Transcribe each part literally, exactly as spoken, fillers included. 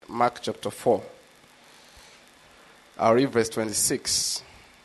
Mark chapter four. I'll read verse twenty-six.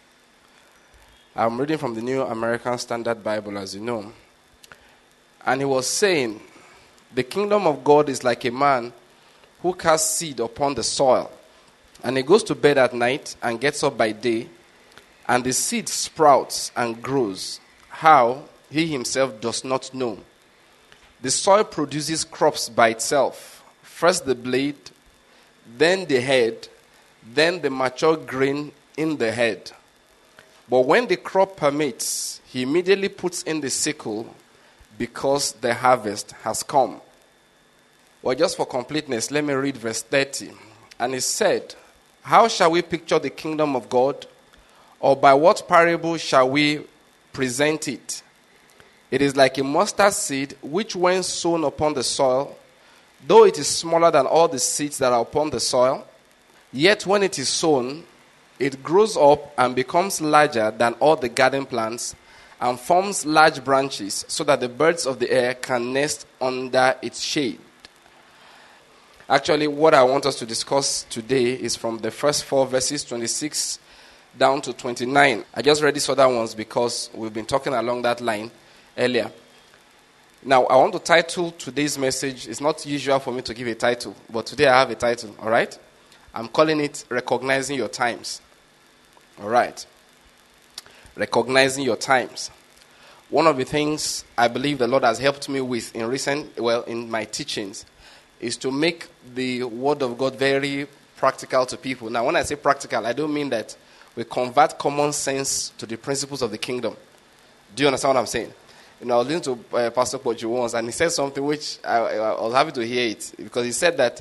I'm reading from the New American Standard Bible, as you know. And he was saying, the kingdom of God is like a man who casts seed upon the soil. And he goes to bed at night and gets up by day, and the seed sprouts and grows. How? He himself does not know. The soil produces crops by itself. First the blade, then the head, then the mature grain in the head. But when the crop permits, he immediately puts in the sickle because the harvest has come. Well, just for completeness, let me read verse thirty. And he said, how shall we picture the kingdom of God? Or by what parable shall we present it? It is like a mustard seed, which when sown upon the soil, though it is smaller than all the seeds that are upon the soil, yet when it is sown, it grows up and becomes larger than all the garden plants and forms large branches so that the birds of the air can nest under its shade. Actually, what I want us to discuss today is from the first four verses, twenty-six down to twenty-nine. I just read these other ones because we've been talking along that line earlier. Now, I want to title today's message. It's not usual for me to give a title, but today I have a title, all right? I'm calling it Recognizing Your Times. All right. Recognizing Your Times. One of the things I believe the Lord has helped me with in recent, well, in my teachings, is to make the Word of God very practical to people. Now, when I say practical, I don't mean that we convert common sense to the principles of the kingdom. Do you understand what I'm saying? You know, I was listening to uh, Pastor Poju once, and he said something which I, I was happy to hear it, because he said that,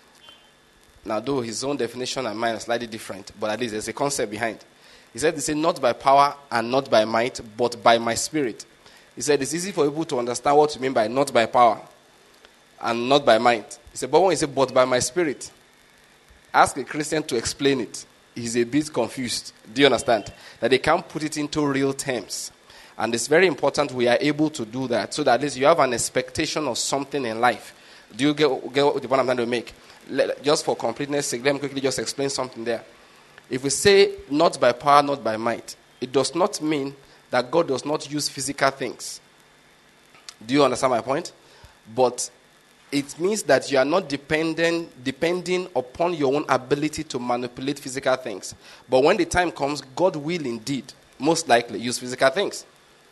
now though his own definition and mine are slightly different, but at least there's a concept behind. He said, they say, not by power and not by might, but by my spirit. He said, it's easy for people to understand what you mean by not by power and not by might. He said, but when he said, but by my spirit, ask a Christian to explain it. He's a bit confused. Do you understand? That they can't put it into real terms. And it's very important we are able to do that, so that at least you have an expectation of something in life. Do you get, get the point I'm trying to make? Let, just for completeness sake, let me quickly just explain something there. If we say not by power, not by might, it does not mean that God does not use physical things. Do you understand my point? But it means that you are not dependent, depending upon your own ability to manipulate physical things. But when the time comes, God will indeed, most likely, use physical things.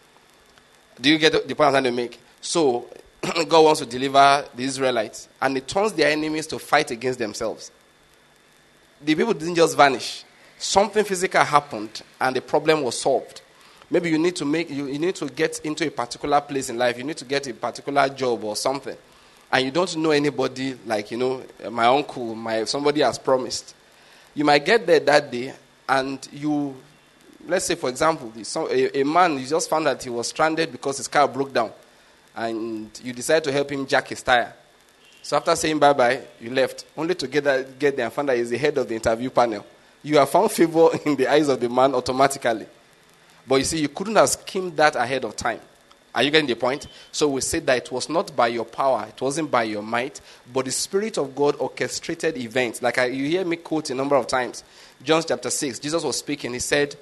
Do you get the point I'm trying to make? So, God wants to deliver the Israelites, and it turns their enemies to fight against themselves. The people didn't just vanish. Something physical happened, and the problem was solved. Maybe you need to make you, you need to get into a particular place in life. You need to get a particular job or something, and you don't know anybody. Like, you know, my uncle, my somebody has promised. You might get there that day, and you, let's say, for example, a, a man, you just found that he was stranded because his car broke down, and you decide to help him jack his tire. So after saying bye-bye, you left, only to get, that, get there and find that he's the head of the interview panel. You have found favor in the eyes of the man automatically. But you see, you couldn't have schemed that ahead of time. Are you getting the point? So we said that it was not by your power, it wasn't by your might, but the Spirit of God orchestrated events. Like I, you hear me quote a number of times. John chapter six, Jesus was speaking. He said,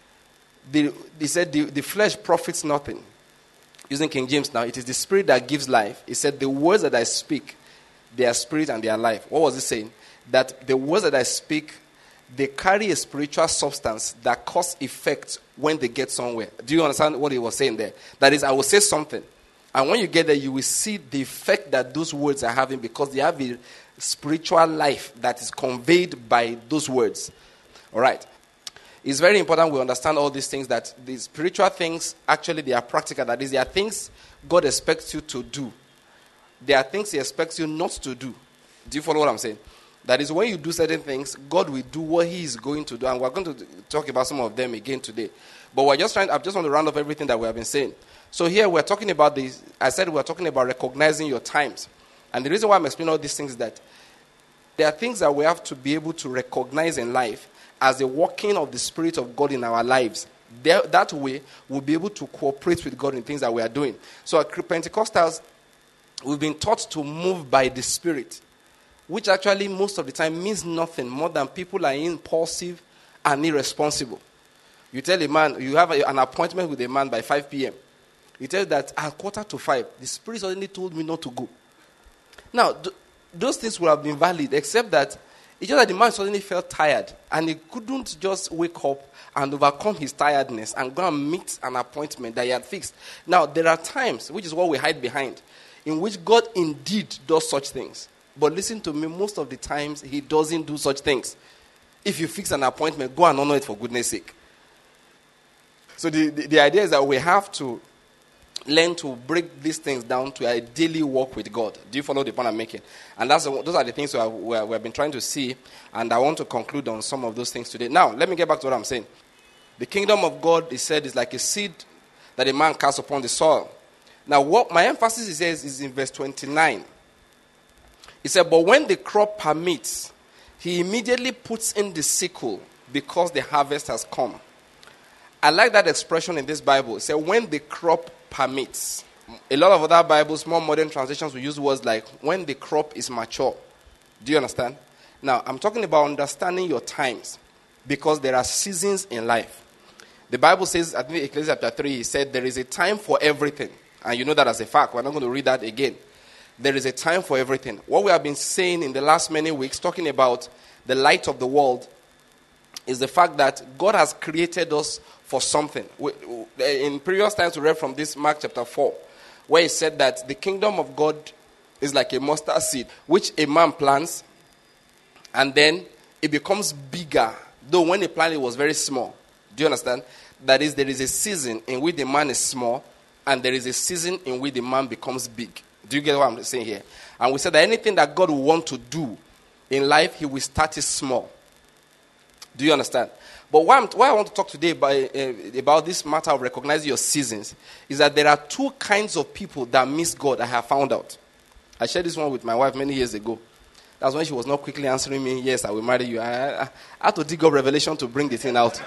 the, he said the, the flesh profits nothing. Using King James now, it is the Spirit that gives life. He said, the words that I speak, they are spirit and they are life. What was he saying? That the words that I speak, they carry a spiritual substance that cause effect when they get somewhere. Do you understand what he was saying there? That is, I will say something, and when you get there, you will see the effect that those words are having, because they have a spiritual life that is conveyed by those words. All right. It's very important we understand all these things, that the spiritual things, actually, they are practical. That is, they are things God expects you to do. There are things he expects you not to do. Do you follow what I'm saying? That is, when you do certain things, God will do what he is going to do. And we're going to talk about some of them again today. But we're just trying, I just want to round up everything that we have been saying. So here we're talking about this. I said we're talking about recognizing your times. And the reason why I'm explaining all these things is that there are things that we have to be able to recognize in life as the working of the Spirit of God in our lives. There, that way, we'll be able to cooperate with God in things that we are doing. So at Pentecostals, we've been taught to move by the Spirit. which actually most of the time means nothing more than people are impulsive and irresponsible. You tell a man, you have a, an appointment with a man by five p.m. You tell that at quarter to five, the Spirit suddenly told me not to go. Now, th- those things would have been valid, except that it's just that the man suddenly felt tired, and he couldn't just wake up and overcome his tiredness and go and meet an appointment that he had fixed. Now, there are times, which is what we hide behind, in which God indeed does such things. But listen to me, most of the times, he doesn't do such things. If you fix an appointment, go and honor it for goodness sake. So the, the, the idea is that we have to learn to break these things down to a daily walk with God. Do you follow the point I'm making? And that's those are the things we have, we have, we have been trying to see, and I want to conclude on some of those things today. Now, let me get back to what I'm saying. The kingdom of God, he said, is like a seed that a man casts upon the soil. Now, what my emphasis is, is in verse twenty-nine. He said, but when the crop permits, he immediately puts in the sickle because the harvest has come. I like that expression in this Bible. It said, when the crop permits. A lot of other Bibles, more modern translations, will use words like, when the crop is mature. Do you understand? Now, I'm talking about understanding your times, because there are seasons in life. The Bible says, I think Ecclesiastes chapter three, he said, there is a time for everything. And you know that as a fact. We're not going to read that again. There is a time for everything. What we have been saying in the last many weeks, talking about the light of the world, is the fact that God has created us for something. We, in previous times, we read from this Mark chapter four, where he said that the kingdom of God is like a mustard seed, which a man plants, and then it becomes bigger. Though when he planted, it was very small. Do you understand? That is, there is a season in which the man is small, and there is a season in which the man becomes big. Do you get what I'm saying here? And we said that anything that God will want to do in life, he will start it small. Do you understand? But why, I'm, why I want to talk today about, uh, about this matter of recognizing your seasons is that there are two kinds of people that miss God I have found out. I shared this one with my wife many years ago. That's when she was not quickly answering me, yes, I will marry you. I, I, I had to dig up revelation to bring the thing out.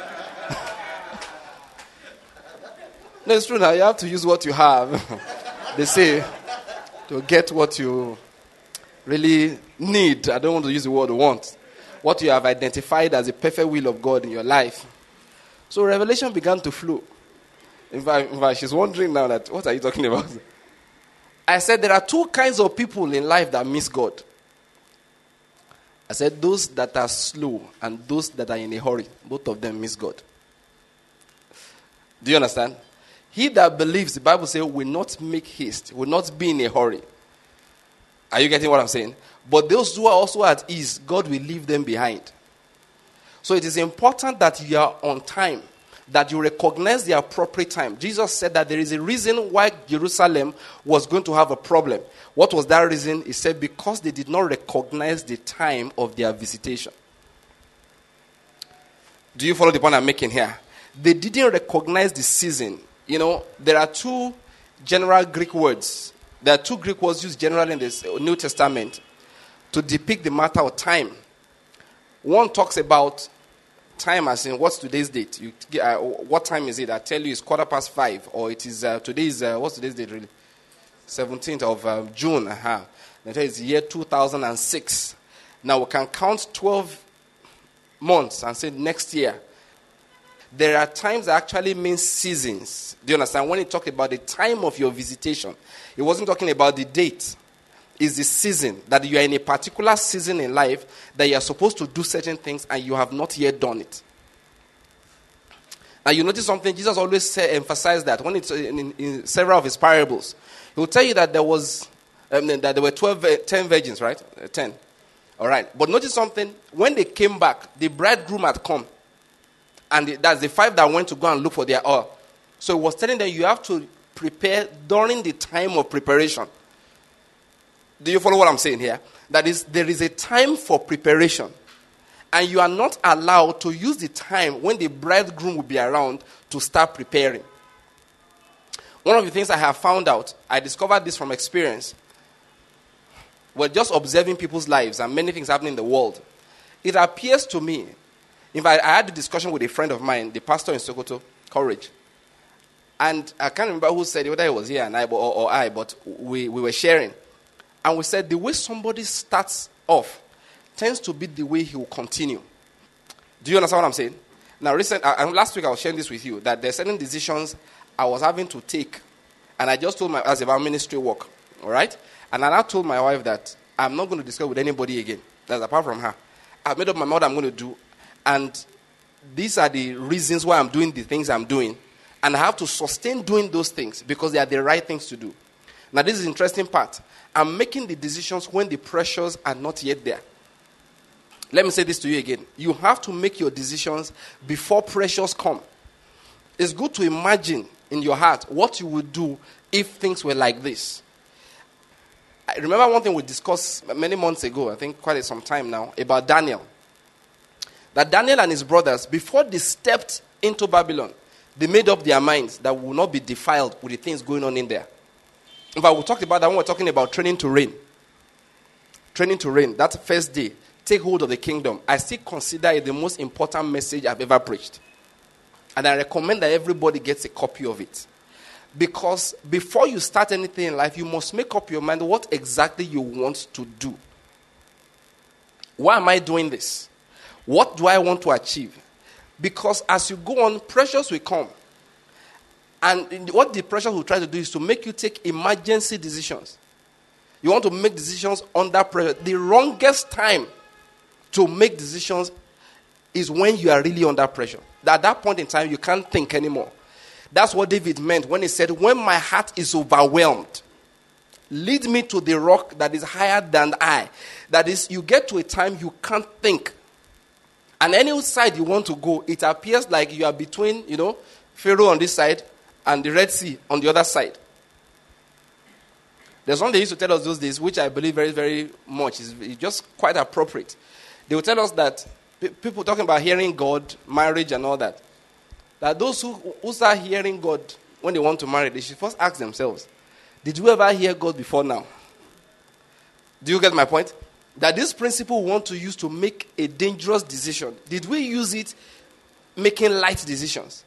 No, it's true now. You have to use what you have. They say, to get what you really need. I don't want to use the word want. What you have identified as the perfect will of God in your life. So revelation began to flow. In fact, in fact, she's wondering now that, what are you talking about? I said there are two kinds of people in life that miss God. I said those that are slow and those that are in a hurry. Both of them miss God. Do you understand? He that believes, the Bible says, will not make haste, will not be in a hurry. Are you getting what I'm saying? But those who are also at ease, God will leave them behind. So it is important that you are on time, that you recognize the appropriate time. Jesus said that there is a reason why Jerusalem was going to have a problem. What was that reason? He said because they did not recognize the time of their visitation. Do you follow the point I'm making here? They didn't recognize the season. You know, there are two general Greek words. There are two Greek words used generally in the New Testament to depict the matter of time. One talks about time as in what's today's date. You, uh, what time is it? I tell you it's quarter past five, or it is uh, today's uh, what's today's date really? seventeenth of uh, June. Uh-huh. That is year two thousand six. Now we can count twelve months and say next year. There are times that actually mean seasons. Do you understand? When it talked about the time of your visitation, it wasn't talking about the date. It's the season, that you are in a particular season in life that you are supposed to do certain things and you have not yet done it. Now you notice something, Jesus always say, emphasized that when it's in, in, in several of his parables. He will tell you that there was um, that there were twelve, uh, ten virgins, right? Uh, ten. All right. But notice something, when they came back, the bridegroom had come. And that's the five that went to go and look for their oil. So he was telling them you have to prepare during the time of preparation. Do you follow what I'm saying here? That is, there is a time for preparation. And you are not allowed to use the time when the bridegroom will be around to start preparing. One of the things I have found out, I discovered this from experience. We're just observing people's lives and many things happening in the world. It appears to me, in fact, I had a discussion with a friend of mine, the pastor in Sokoto, Courage. And I can't remember who said it, whether it was here and I or, or I, but we, we were sharing. And we said the way somebody starts off tends to be the way he will continue. Do you understand what I'm saying? Now, recent, uh, last week I was sharing this with you, that there are certain decisions I was having to take, and I just told my husband about ministry work, all right? And I told my wife that I'm not going to discuss with anybody again, that's apart from her. I've made up my mind what I'm going to do, and these are the reasons why I'm doing the things I'm doing, and I have to sustain doing those things because they are the right things to do. Now, this is the interesting part. I'm making the decisions when the pressures are not yet there. Let me say this to you again. You have to make your decisions before pressures come. It's good to imagine in your heart what you would do if things were like this. I remember one thing we discussed many months ago, I think quite some time now, about Daniel. That Daniel and his brothers, before they stepped into Babylon, they made up their minds that we will not be defiled with the things going on in there. In fact, we talked about that when we were talking about training to reign. Training to reign, that first day. Take hold of the kingdom. I still consider it the most important message I've ever preached. And I recommend that everybody gets a copy of it. Because before you start anything in life, you must make up your mind what exactly you want to do. Why am I doing this? What do I want to achieve? Because as you go on, pressures will come. And what the pressures will try to do is to make you take emergency decisions. You want to make decisions under pressure. The wrongest time to make decisions is when you are really under pressure. At that point in time, you can't think anymore. That's what David meant when he said, when my heart is overwhelmed, lead me to the rock that is higher than I. That is, you get to a time you can't think. And any side you want to go, it appears like you are between, you know, Pharaoh on this side and the Red Sea on the other side. There's one they used to tell us those days, which I believe very, very much is just quite appropriate. They will tell us that people talking about hearing God, marriage and all that, that those who, who start hearing God when they want to marry, they should first ask themselves, did you ever hear God before now? Do you get my point? That this principle we want to use to make a dangerous decision, did we use it making light decisions?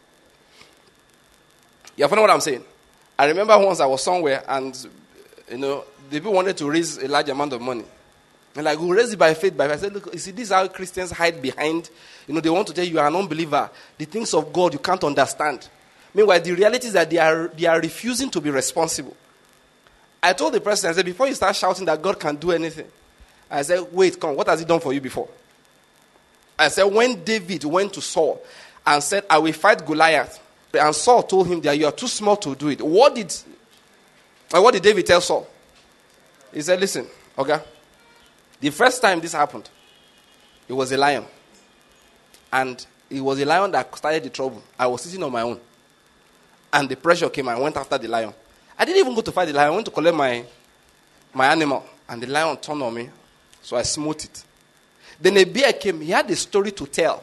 You following what I'm saying? I remember once I was somewhere and, you know, the people wanted to raise a large amount of money. And like, we'll raise it by faith, by faith. I said, look, you see, this is how Christians hide behind. You know, they want to tell you you are an unbeliever. The things of God you can't understand. Meanwhile, the reality is that they are they are refusing to be responsible. I told the person, I said, before you start shouting that God can do anything, I said, wait, come, what has he done for you before? I said, when David went to Saul and said, I will fight Goliath, and Saul told him that you are too small to do it. What did, what did David tell Saul? He said, listen, okay, the first time this happened, it was a lion. And it was a lion that started the trouble. I was sitting on my own. And the pressure came and I went after the lion. I didn't even go to fight the lion. I went to collect my, my animal. And the lion turned on me. So I smote it. Then a bear came. He had a story to tell.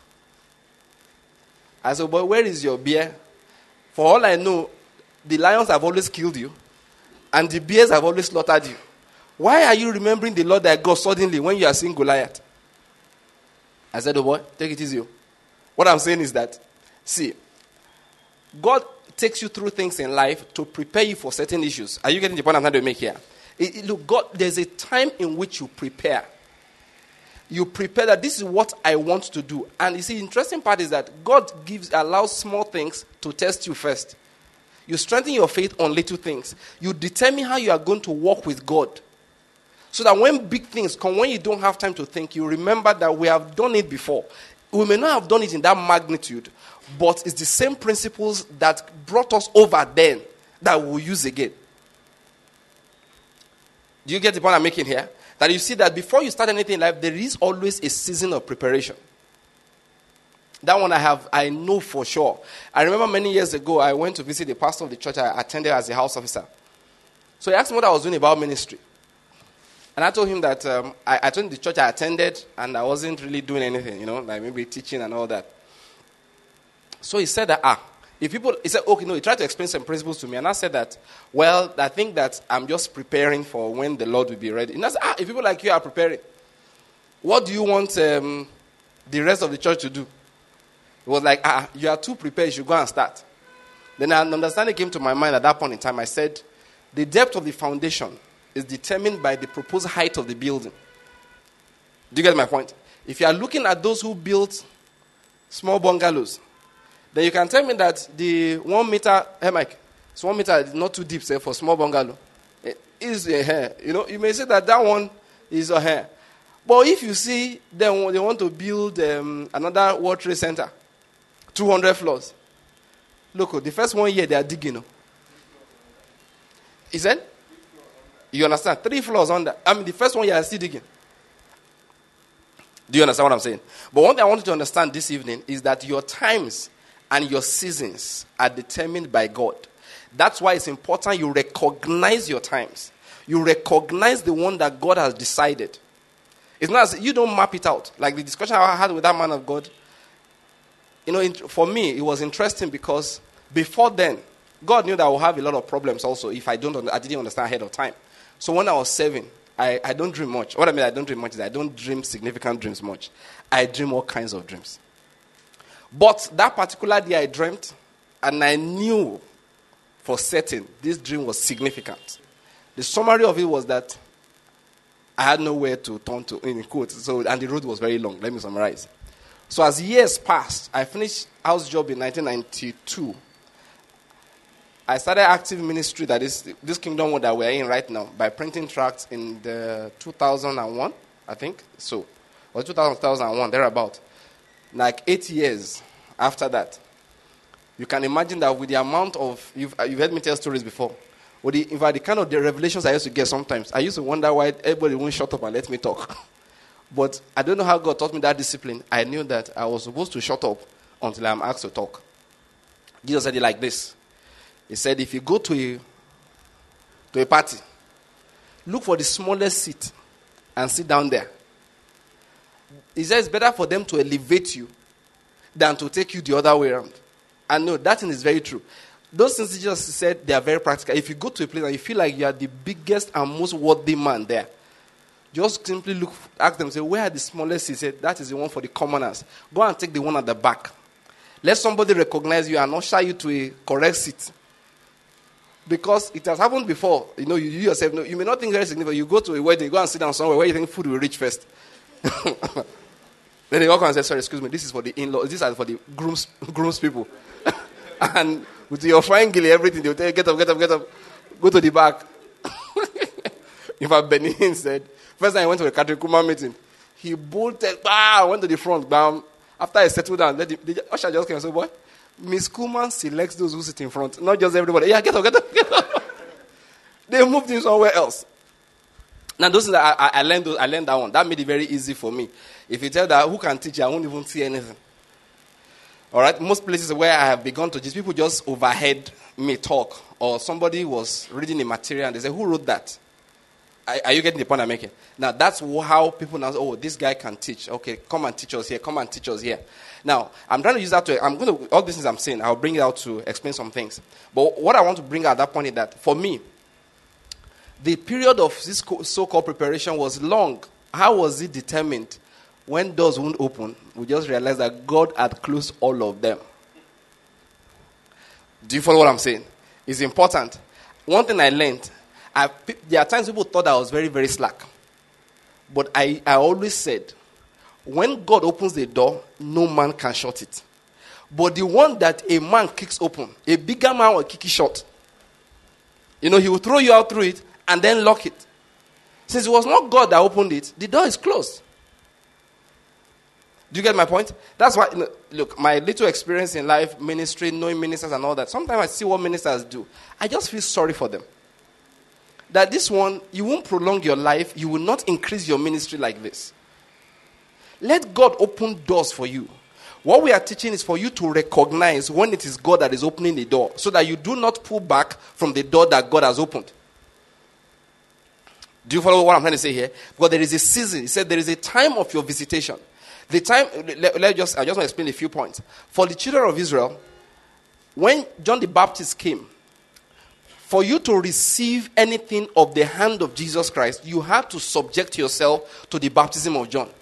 I said, boy, where is your bear? For all I know, the lions have always killed you. And the bears have always slaughtered you. Why are you remembering the Lord thy God suddenly when you are seeing Goliath? I said, oh boy, take it easy. What I'm saying is that, see, God takes you through things in life to prepare you for certain issues. Are you getting the point I'm trying to make here? It, it, look, God, there's a time in which you prepare. You prepare that this is what I want to do. And you see, the interesting part is that God gives, allows small things to test you first. You strengthen your faith on little things. You determine how you are going to walk with God. So that when big things come, when you don't have time to think, you remember that we have done it before. We may not have done it in that magnitude, but it's the same principles that brought us over then that we'll use again. Do you get the point I'm making here? That you see that before you start anything in life, there is always a season of preparation. That one I have, I know for sure. I remember many years ago, I went to visit the pastor of the church I attended as a house officer. So he asked me what I was doing about ministry. And I told him that um, I, I told him the church I attended and I wasn't really doing anything, you know, like maybe teaching and all that. So he said that, ah, if people, he said, okay, no, he tried to explain some principles to me. And I said that, well, I think that I'm just preparing for when the Lord will be ready. And I said, ah, if people like you are preparing, what do you want um, the rest of the church to do? It was like, ah, you are too prepared, you should go and start. Then an understanding came to my mind at that point in time. I said, the depth of the foundation is determined by the proposed height of the building. Do you get my point? If you are looking at those who built small bungalows, then you can tell me that the one meter, hey Mike, it's one meter is not too deep, say, for small bungalow. It is a hair. You know, you may say that that one is a hair. But if you see them, they want to build um, another World Trade Center, two hundred floors. Look, the first one year they are digging. He said, you understand? Three floors under. I mean, the first one year are still digging. Do you understand what I'm saying? But one thing I want you to understand this evening is that your times and your seasons are determined by God. That's why it's important you recognize your times. You recognize the one that God has decided. It's not as you don't map it out. Like the discussion I had with that man of God. You know, for me, it was interesting because before then, God knew that I would have a lot of problems also if I don't, I didn't understand ahead of time. So when I was seven, I, I don't dream much. What I mean I don't dream much is I don't dream significant dreams much. I dream all kinds of dreams. But that particular day I dreamt, and I knew for certain this dream was significant. The summary of it was that I had nowhere to turn to, in quotes, so, and the road was very long. Let me summarize. So as years passed, I finished house job in nineteen ninety-two. I started active ministry, that is this kingdom that we're in right now, by printing tracts in the two thousand one, I think. So, or two thousand, two thousand one, thereabout. Like eight years after that. You can imagine that with the amount of, you've, you've heard me tell stories before. With the, in fact, the kind of the revelations I used to get sometimes, I used to wonder why everybody won't shut up and let me talk. But I don't know how God taught me that discipline. I knew that I was supposed to shut up until I'm asked to talk. Jesus said it like this. He said, if you go to a, to a party, look for the smallest seat and sit down there. He said it's better for them to elevate you than to take you the other way around. And no, that thing is very true. Those things Jesus said, they are very practical. If you go to a place and you feel like you are the biggest and most worthy man there, just simply look, ask them, say, where are the smallest seats? He said, that is the one for the commoners. Go and take the one at the back. Let somebody recognize you and usher you to a correct seat. Because it has happened before. You know, you, you yourself know. You may not think very significant. You go to a wedding, you go and sit down somewhere where you think food will reach first. Then they walk and say, sorry, excuse me, this is for the in-laws. This is for the groom's, groom's people. And with your fine gilly, everything, they'll tell you, get up, get up, get up. Go to the back. In fact, Benin said, first time I went to a Catholic Kuma meeting, he bolted, bah, went to the front, bam. After I settled down, let the, the usher just came and said, boy, Miss Kuman selects those who sit in front, not just everybody. Yeah, get up, get up, get up. They moved him somewhere else. Now, those things, I, I, I learned those, I learned that one. That made it very easy for me. If you tell that, who can teach you, I won't even see anything. All right? Most places where I have begun to teach, people just overheard me talk. Or somebody was reading the material and they say, who wrote that? Are, are you getting the point I'm making? Now, that's how people now say, oh, this guy can teach. Okay, come and teach us here. Come and teach us here. Now, I'm trying to use that to, I'm going to, all these things I'm saying, I'll bring it out to explain some things. But what I want to bring out at that point is that, for me, the period of this so-called preparation was long. How was it determined? When doors won't open, we just realized that God had closed all of them. Do you follow what I'm saying? It's important. One thing I learned, I, there are times people thought I was very, very slack. But I, I always said, when God opens the door, no man can shut it. But the one that a man kicks open, a bigger man will kick it shut. You know, he will throw you out through it and then lock it. Since it was not God that opened it, the door is closed. Do you get my point? That's why, look, my little experience in life, ministry, knowing ministers and all that, sometimes I see what ministers do. I just feel sorry for them. That this one, you won't prolong your life, you will not increase your ministry like this. Let God open doors for you. What we are teaching is for you to recognize when it is God that is opening the door, so that you do not pull back from the door that God has opened. Do you follow what I'm trying to say here? Because there is a season. He said there is a time of your visitation. The time, let, let just, I just want to explain a few points. For the children of Israel, when John the Baptist came, for you to receive anything of the hand of Jesus Christ, you had to subject yourself to the baptism of John.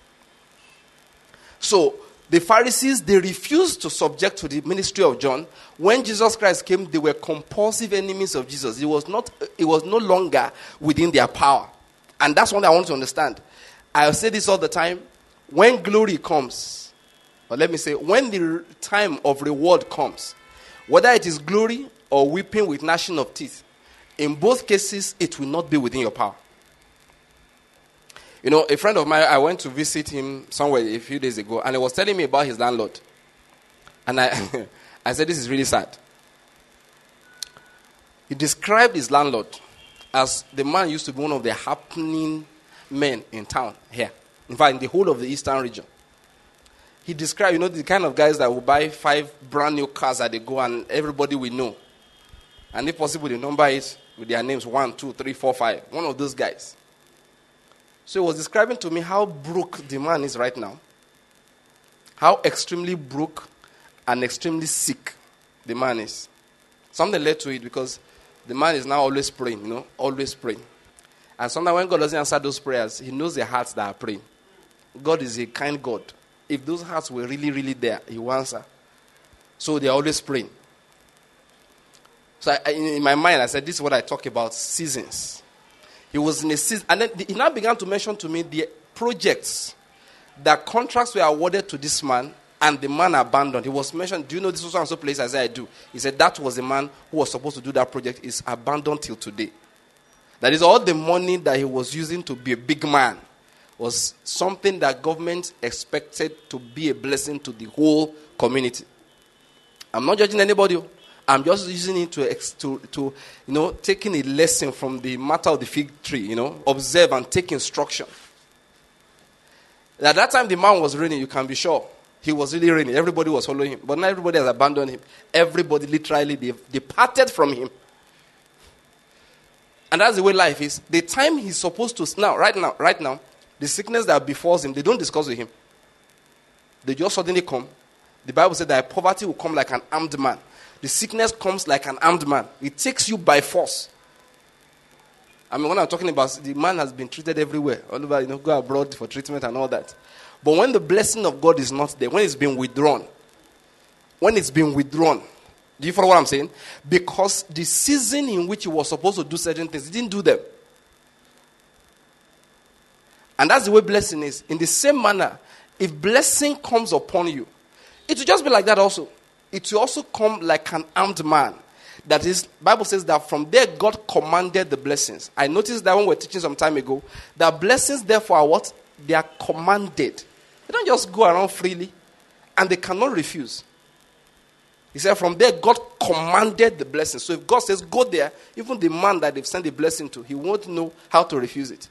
So, the Pharisees, they refused to subject to the ministry of John. When Jesus Christ came, they were compulsive enemies of Jesus. It was not, it was no longer within their power. And that's what I want to understand. I say this all the time. When glory comes, or let me say, when the time of reward comes, whether it is glory or weeping with gnashing of teeth, in both cases, it will not be within your power. You know, a friend of mine, I went to visit him somewhere a few days ago, and he was telling me about his landlord. And I, I said, this is really sad. He described his landlord as the man used to be one of the happening men in town here. In fact, in the whole of the eastern region. He described, you know, the kind of guys that will buy five brand new cars that they go and everybody will know. And if possible, they number it with their names, one, two, three, four, five. One of those guys. So he was describing to me how broke the man is right now. How extremely broke and extremely sick the man is. Something led to it because the man is now always praying, you know, always praying. And sometimes when God doesn't answer those prayers, he knows the hearts that are praying. God is a kind God. If those hearts were really, really there, he will answer. So they are always praying. So I, in my mind, I said, this is what I talk about, seasons. He was in a season, and then he now began to mention to me the projects, that contracts were awarded to this man, and the man abandoned. He was mentioned, do you know this was so and so place? I said, I do. He said, that was the man who was supposed to do that project, is abandoned till today. That is, all the money that he was using to be a big man was something that government expected to be a blessing to the whole community. I'm not judging anybody. I'm just using it to, to, to, you know, taking a lesson from the matter of the fig tree, you know, observe and take instruction. At that time, the man was reigning, you can be sure. He was really reigning. Everybody was following him. But now everybody has abandoned him. Everybody literally they departed from him. And that's the way life is. The time he's supposed to, now, right now, right now, the sickness that befalls him, they don't discuss with him. They just suddenly come. The Bible said that poverty will come like an armed man. The sickness comes like an armed man. It takes you by force. I mean, when I'm talking about, the man has been treated everywhere. All over, you know, go abroad for treatment and all that. But when the blessing of God is not there, when it's been withdrawn, when it's been withdrawn, do you follow what I'm saying? Because the season in which he was supposed to do certain things, he didn't do them. And that's the way blessing is. In the same manner, if blessing comes upon you, it will just be like that also. It will also come like an armed man. That is, Bible says that from there God commanded the blessings. I noticed that when we were teaching some time ago, that blessings therefore are what? They are commanded. They don't just go around freely. And they cannot refuse. He said from there God commanded the blessings. So if God says go there, even the man that they've sent the blessing to, he won't know how to refuse it.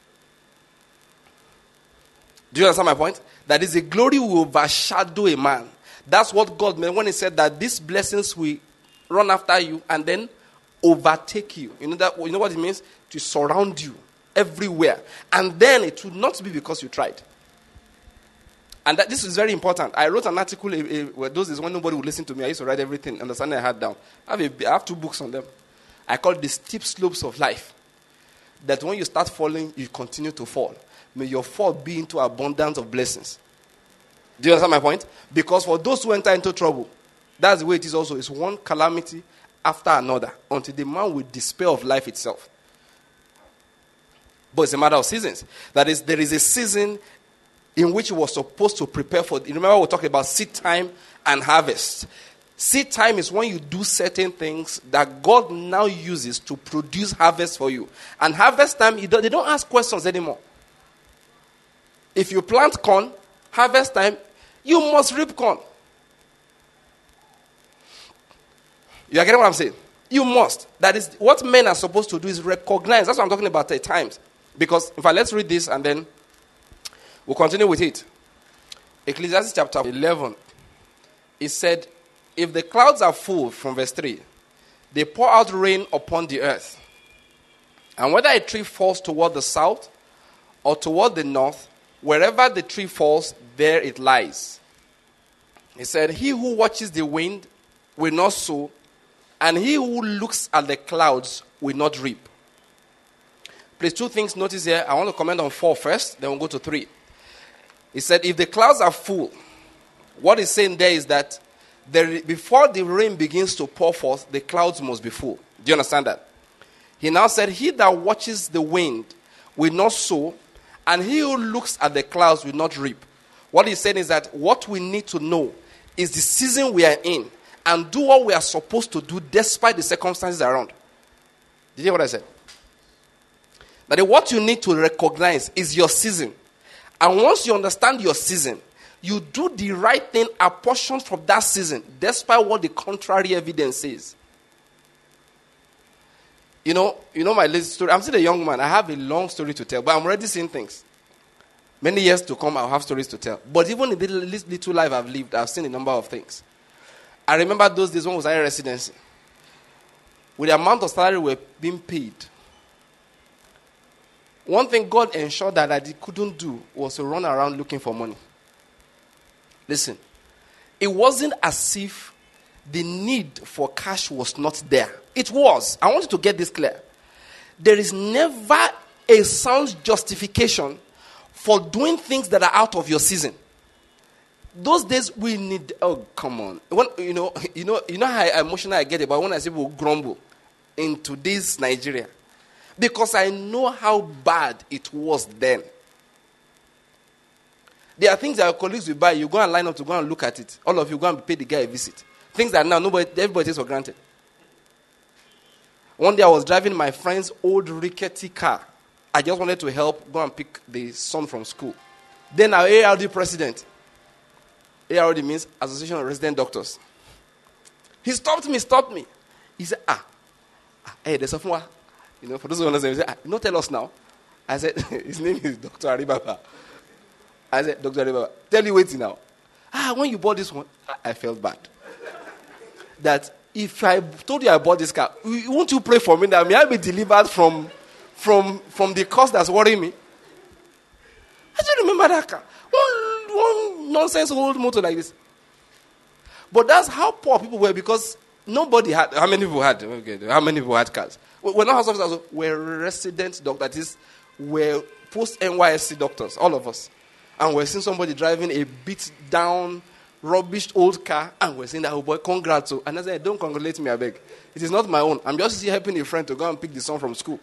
Do you understand my point? That is, a glory will overshadow a man. That's what God meant when he said that these blessings will run after you and then overtake you. You know that? You know what it means? To surround you everywhere. And then it will not be because you tried. And that this is very important. I wrote an article, uh, uh, where those is when nobody would listen to me. I used to write everything, understanding I had down. I have, a, I have two books on them. I call it the steep slopes of life. That when you start falling, you continue to fall. May your fall be into abundance of blessings. Do you understand my point? Because for those who enter into trouble, that's the way it is also. It's one calamity after another until the man will despair of life itself. But it's a matter of seasons. That is, there is a season in which he was supposed to prepare for. Remember, we're talking about seed time and harvest. Seed time is when you do certain things that God now uses to produce harvest for you. And harvest time, they don't ask questions anymore. If you plant corn, harvest time, you must reap corn. You are getting what I'm saying? You must. That is what men are supposed to do, is recognize. That's what I'm talking about at times. Because, in fact, let's read this and then we'll continue with it. Ecclesiastes chapter eleven. It said, if the clouds are full, from verse three, they pour out rain upon the earth. And whether a tree falls toward the south or toward the north, wherever the tree falls, there it lies. He said, he who watches the wind will not sow, and he who looks at the clouds will not reap. Please, two things notice here. I want to comment on four first, then we'll go to three. He said, if the clouds are full, what he's saying there is that there, before the rain begins to pour forth, the clouds must be full. Do you understand that? He now said, he that watches the wind will not sow, And he who looks at the clouds will not reap. What he's saying is that what we need to know is the season we are in and do what we are supposed to do despite the circumstances around. Did you hear what I said? That what you need to recognize is your season. And once you understand your season, you do the right thing apportioned from that season, despite what the contrary evidence says. You know, you know my little story. I'm still a young man. I have a long story to tell, but I'm already seeing things. Many years to come, I'll have stories to tell. But even in the little, little life I've lived, I've seen a number of things. I remember those days when I was in residency. With the amount of salary we were being paid, one thing God ensured that I couldn't do was to run around looking for money. Listen, it wasn't as if the need for cash was not there. It was. I want you to get this clear. There is never a sound justification for doing things that are out of your season. Those days we need. Oh, come on. When, you know, you know, you know how emotional I get about when I see people grumble in today's Nigeria, because I know how bad it was then. There are things that your colleagues will buy. You go and line up to go and look at it. All of you go and pay the guy a visit. Things that now nobody, everybody takes for granted. One day I was driving my friend's old rickety car. I just wanted to help go and pick the son from school. Then our A R D president, A R D means Association of Resident Doctors. He stopped me, stopped me. He said, ah, ah hey, there's someone. You know, for those who understand, he said, ah, you don't tell us now. I said, his name is Doctor Aribaba. I said, Doctor Aribaba, tell you waiting now. Ah, when you bought this one, I felt bad. That if I told you I bought this car, won't you pray for me that may I be delivered from, from, from the cost that's worrying me? I just remember that car. One, one nonsense old motor like this. But that's how poor people were, because nobody had. How many people had? Okay, how many people had cars? We're not house officers. We're resident doctors. That is, we're post-N Y S C doctors, all of us. And we're seeing somebody driving a beat-down, rubbish old car, and we're saying that, oh boy, congrats. And I said, don't congratulate me, I beg. It is not my own. I'm just helping a friend to go and pick the son from school.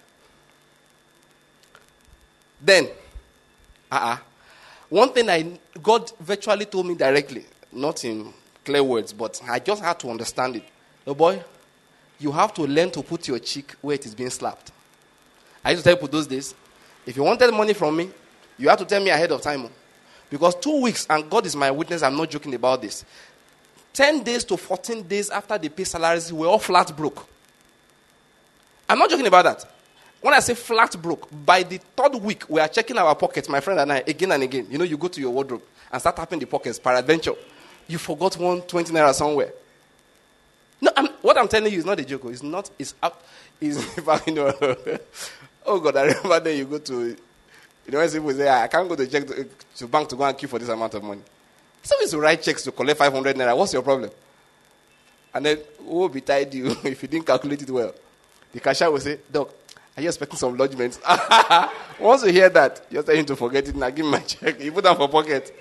Then, uh-uh. One thing I God virtually told me directly, not in clear words, but I just had to understand it. Oh boy, you have to learn to put your cheek where it is being slapped. I used to tell people those days, if you wanted money from me, you have to tell me ahead of time. Because two weeks, and God is my witness, I'm not joking about this. ten days to fourteen days after they pay salaries, we're all flat broke. I'm not joking about that. When I say flat broke, by the third week, we are checking our pockets, my friend and I, again and again. You know, you go to your wardrobe and start tapping the pockets, peradventure. You forgot one twenty naira somewhere. No, I'm, what I'm telling you is not a joke. It's not, it's up, it's, you know, oh God, I remember then you go to, you know, when people say, I can't go to check to, to bank to go and queue for this amount of money. Somebody to write checks to collect five hundred naira. What's your problem? And then, who will be tied you if you didn't calculate it well? The cashier will say, Doc, are you expecting some lodgements? Once you hear that, you're telling him to forget it. Now give me my check. You put that for pocket.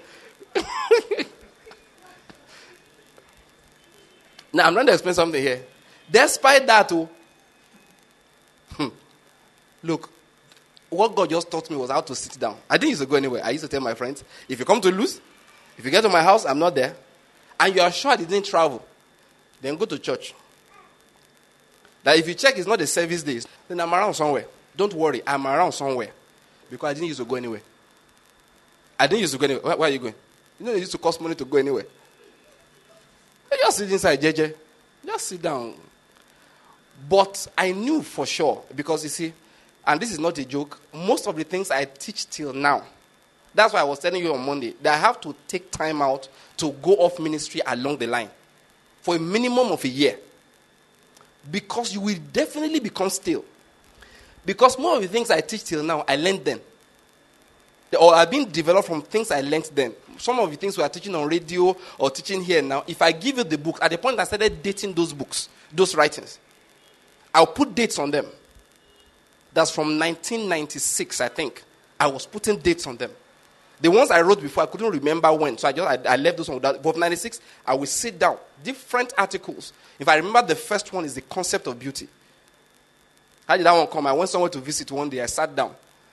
Now, I'm trying to explain something here. Despite that, oh, hmm, look, what God just taught me was how to sit down. I didn't used to go anywhere. I used to tell my friends, if you come to lose, if you get to my house, I'm not there, and you are sure I didn't travel, then go to church. That if you check it's not a service day, then I'm around somewhere. Don't worry, I'm around somewhere. Because I didn't used to go anywhere. I didn't used to go anywhere. Where, where are you going? You know it used to cost money to go anywhere. You just sit inside, J J. Just sit down. But I knew for sure, because you see, and this is not a joke, most of the things I teach till now, that's why I was telling you on Monday, that I have to take time out to go off ministry along the line for a minimum of a year. Because you will definitely become stale. Because more of the things I teach till now, I learned then. Or are being developed from things I learned then. Some of the things we are teaching on radio or teaching here now, if I give you the book, at the point I started dating those books, those writings, I'll put dates on them. That's from nineteen ninety-six, I think. I was putting dates on them. The ones I wrote before, I couldn't remember when, so I just I, I left those ones. But ninety-six, I will sit down. Different articles. If I remember, the first one is the concept of beauty. How did that one come? I went somewhere to visit one day. I sat down.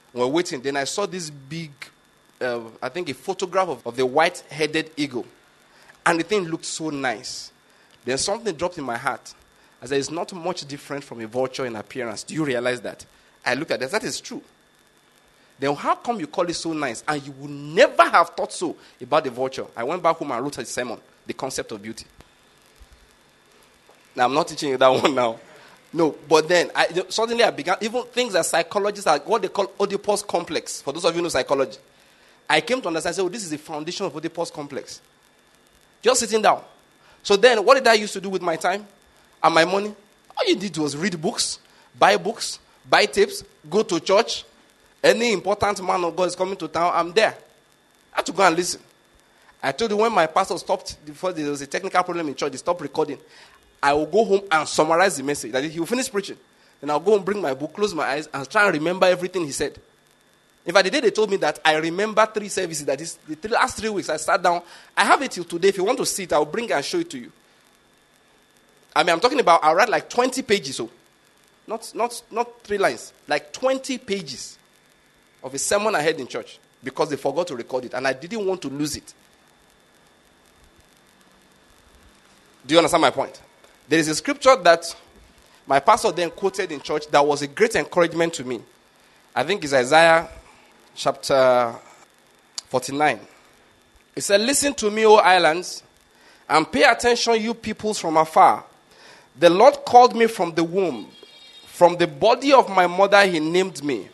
We were waiting. Then I saw this big, uh, I think a photograph of, of the white-headed eagle. And the thing looked so nice. Then something dropped in my heart. I said, it's not much different from a vulture in appearance. Do you realize that? I looked at that. That is true. Then how come you call it so nice? And you would never have thought so about the vulture. I went back home and wrote a sermon, The Concept of Beauty. Now, I'm not teaching you that one now. No, but then I, suddenly I began, even things that psychologists are, what they call Oedipus complex. For those of you who know psychology. I came to understand, so this is the foundation of Oedipus complex. Just sitting down. So then, what did I used to do with my time and my money? All you did was read books, buy books, buy tapes, go to church. Any important man of God is coming to town, I'm there. I had to go and listen. I told you when my pastor stopped, before there was a technical problem in church, they stopped recording. I will go home and summarize the message. That he will finish preaching. Then I'll go and bring my book, close my eyes, and try and remember everything he said. In fact, the day they told me that, I remember three services. That is, the three, last three weeks, I sat down. I have it till today. If you want to see it, I'll bring it and show it to you. I mean, I'm talking about, I'll write like twenty pages. So, not, not, not three lines. Like twenty pages of a sermon I heard in church. Because they forgot to record it. And I didn't want to lose it. Do you understand my point? There is a scripture that my pastor then quoted in church that was a great encouragement to me. I think it's Isaiah chapter forty-nine. It said, listen to me, O islands, and pay attention, you peoples from afar. The Lord called me from the womb. From the body of my mother, he named me.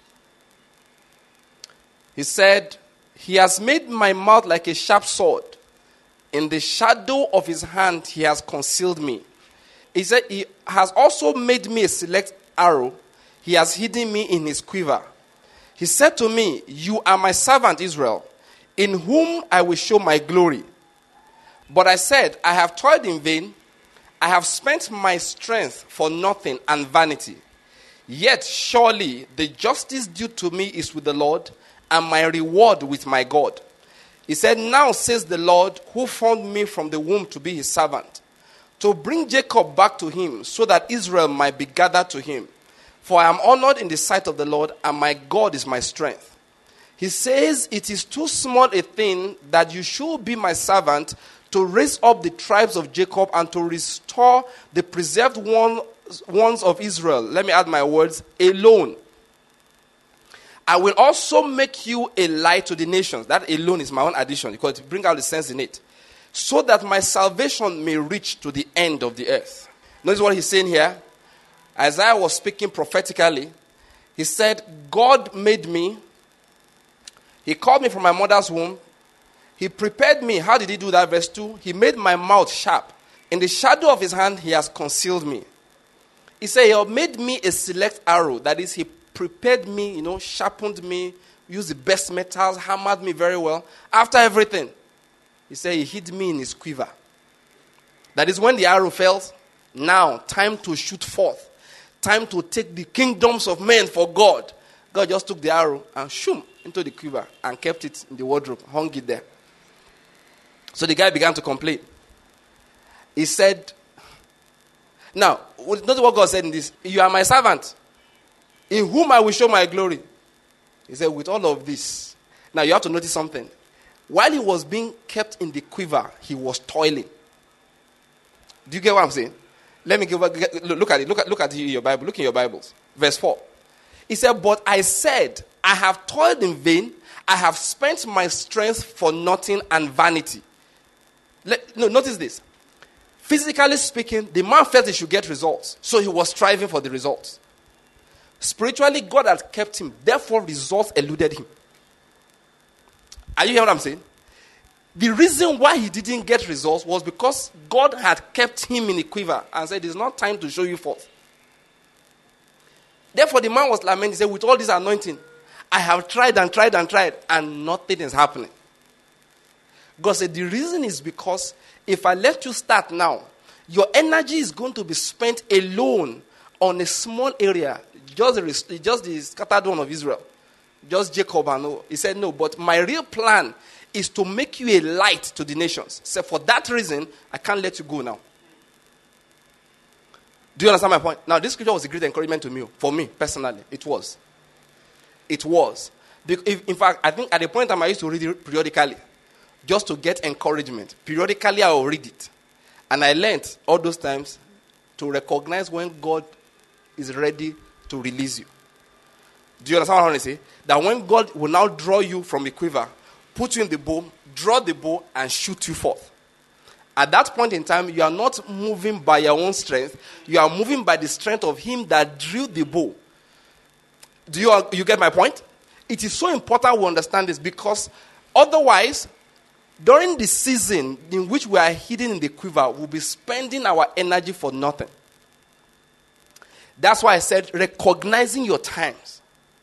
He said, he has made my mouth like a sharp sword. In the shadow of his hand, he has concealed me. He said, he has also made me a select arrow. He has hidden me in his quiver. He said to me, you are my servant Israel, in whom I will show my glory. But I said, I have toiled in vain. I have spent my strength for nothing and vanity. Yet surely the justice due to me is with the Lord, and my reward with my God. He said, now says the Lord, who formed me from the womb to be his servant, to bring Jacob back to him, so that Israel might be gathered to him. For I am honored in the sight of the Lord, and my God is my strength. He says, it is too small a thing that you should be my servant, to raise up the tribes of Jacob and to restore the preserved one, ones of Israel. Let me add my words, alone. I will also make you a light to the nations. That alone is my own addition, because it brings out the sense in it. So that my salvation may reach to the end of the earth. Notice what he's saying here. Isaiah was speaking prophetically. He said, God made me. He called me from my mother's womb. He prepared me. How did he do that? Verse two. He made my mouth sharp. In the shadow of his hand, he has concealed me. He said, he made me a select arrow. That is, he prepared me, you know, sharpened me, used the best metals, hammered me very well. After everything, he said he hid me in his quiver. That is, when the arrow fell, now, time to shoot forth. Time to take the kingdoms of men for God. God just took the arrow and shoom into the quiver and kept it in the wardrobe, hung it there. So the guy began to complain. He said, now, notice what God said in this. You are my servant, in whom I will show my glory. He said, with all of this. Now, you have to notice something. While he was being kept in the quiver, he was toiling. Do you get what I'm saying? Let me give look at it. Look at, look at it in your Bible. Look in your Bibles. Verse four. He said, but I said, I have toiled in vain. I have spent my strength for nothing and vanity. Let, no, notice this. Physically speaking, the man felt he should get results. So he was striving for the results. Spiritually, God had kept him. Therefore, results eluded him. Are you hearing what I'm saying? The reason why he didn't get results was because God had kept him in a quiver and said, it's not time to show you forth. Therefore, the man was lamenting. He said, with all this anointing, I have tried and tried and tried, and nothing is happening. God said, the reason is because if I let you start now, your energy is going to be spent alone on a small area, just the, just the scattered one of Israel, just Jacob and all. He said, no, but my real plan is to make you a light to the nations. So for that reason, I can't let you go now. Do you understand my point? Now, this scripture was a great encouragement to me, for me personally. It was. It was. In fact, I think at the point in time I used to read it periodically, just to get encouragement. Periodically, I will read it. And I learned all those times to recognize when God is ready to release you. Do you understand what I'm trying to say? That when God will now draw you from the quiver, put you in the bow, draw the bow, and shoot you forth. At that point in time, you are not moving by your own strength. You are moving by the strength of him that drew the bow. Do you, you get my point? It is so important we understand this, because otherwise, during the season in which we are hidden in the quiver, we'll be spending our energy for nothing. That's why I said recognizing your times.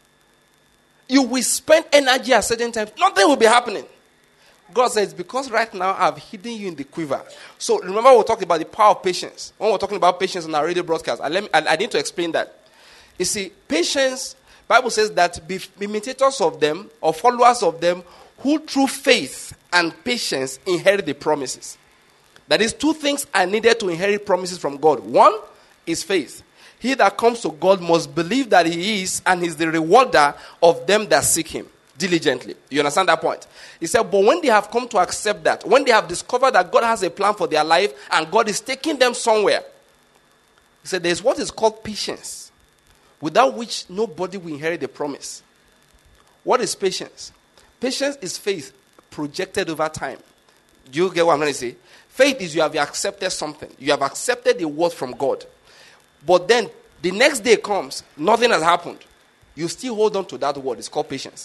You will spend energy at certain times. Nothing will be happening. God says, because right now I've hidden you in the quiver. So remember we were talking about the power of patience. When we're talking about patience on our radio broadcast, I, let me, I, I need to explain that. You see, patience, Bible says that be imitators of them or followers of them who through faith and patience inherit the promises. That is, two things are needed to inherit promises from God. One is faith. He that comes to God must believe that he is, and he's the rewarder of them that seek him diligently. You understand that point? He said, but when they have come to accept that, when they have discovered that God has a plan for their life and God is taking them somewhere, he said, there's what is called patience, without which nobody will inherit the promise. What is patience? Patience is faith projected over time. Do you get what I'm trying to say? Faith is you have accepted something. You have accepted a word from God. But then, the next day comes, nothing has happened. You still hold on to that word. It's called patience.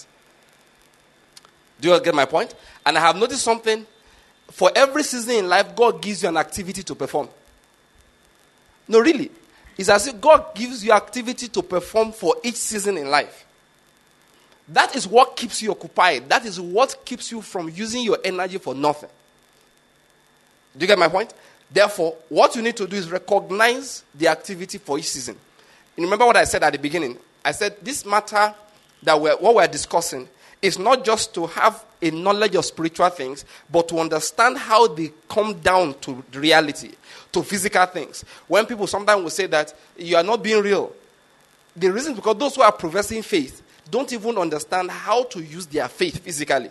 Do you get my point? And I have noticed something. For every season in life, God gives you an activity to perform. No, really. It's as if God gives you activity to perform for each season in life. That is what keeps you occupied. That is what keeps you from using your energy for nothing. Do you get my point? Therefore, what you need to do is recognize the activity for each season. You remember what I said at the beginning? I said this matter that we're, what we're discussing is not just to have a knowledge of spiritual things, but to understand how they come down to reality, to physical things. When people sometimes will say that you are not being real, the reason is because those who are professing faith don't even understand how to use their faith physically.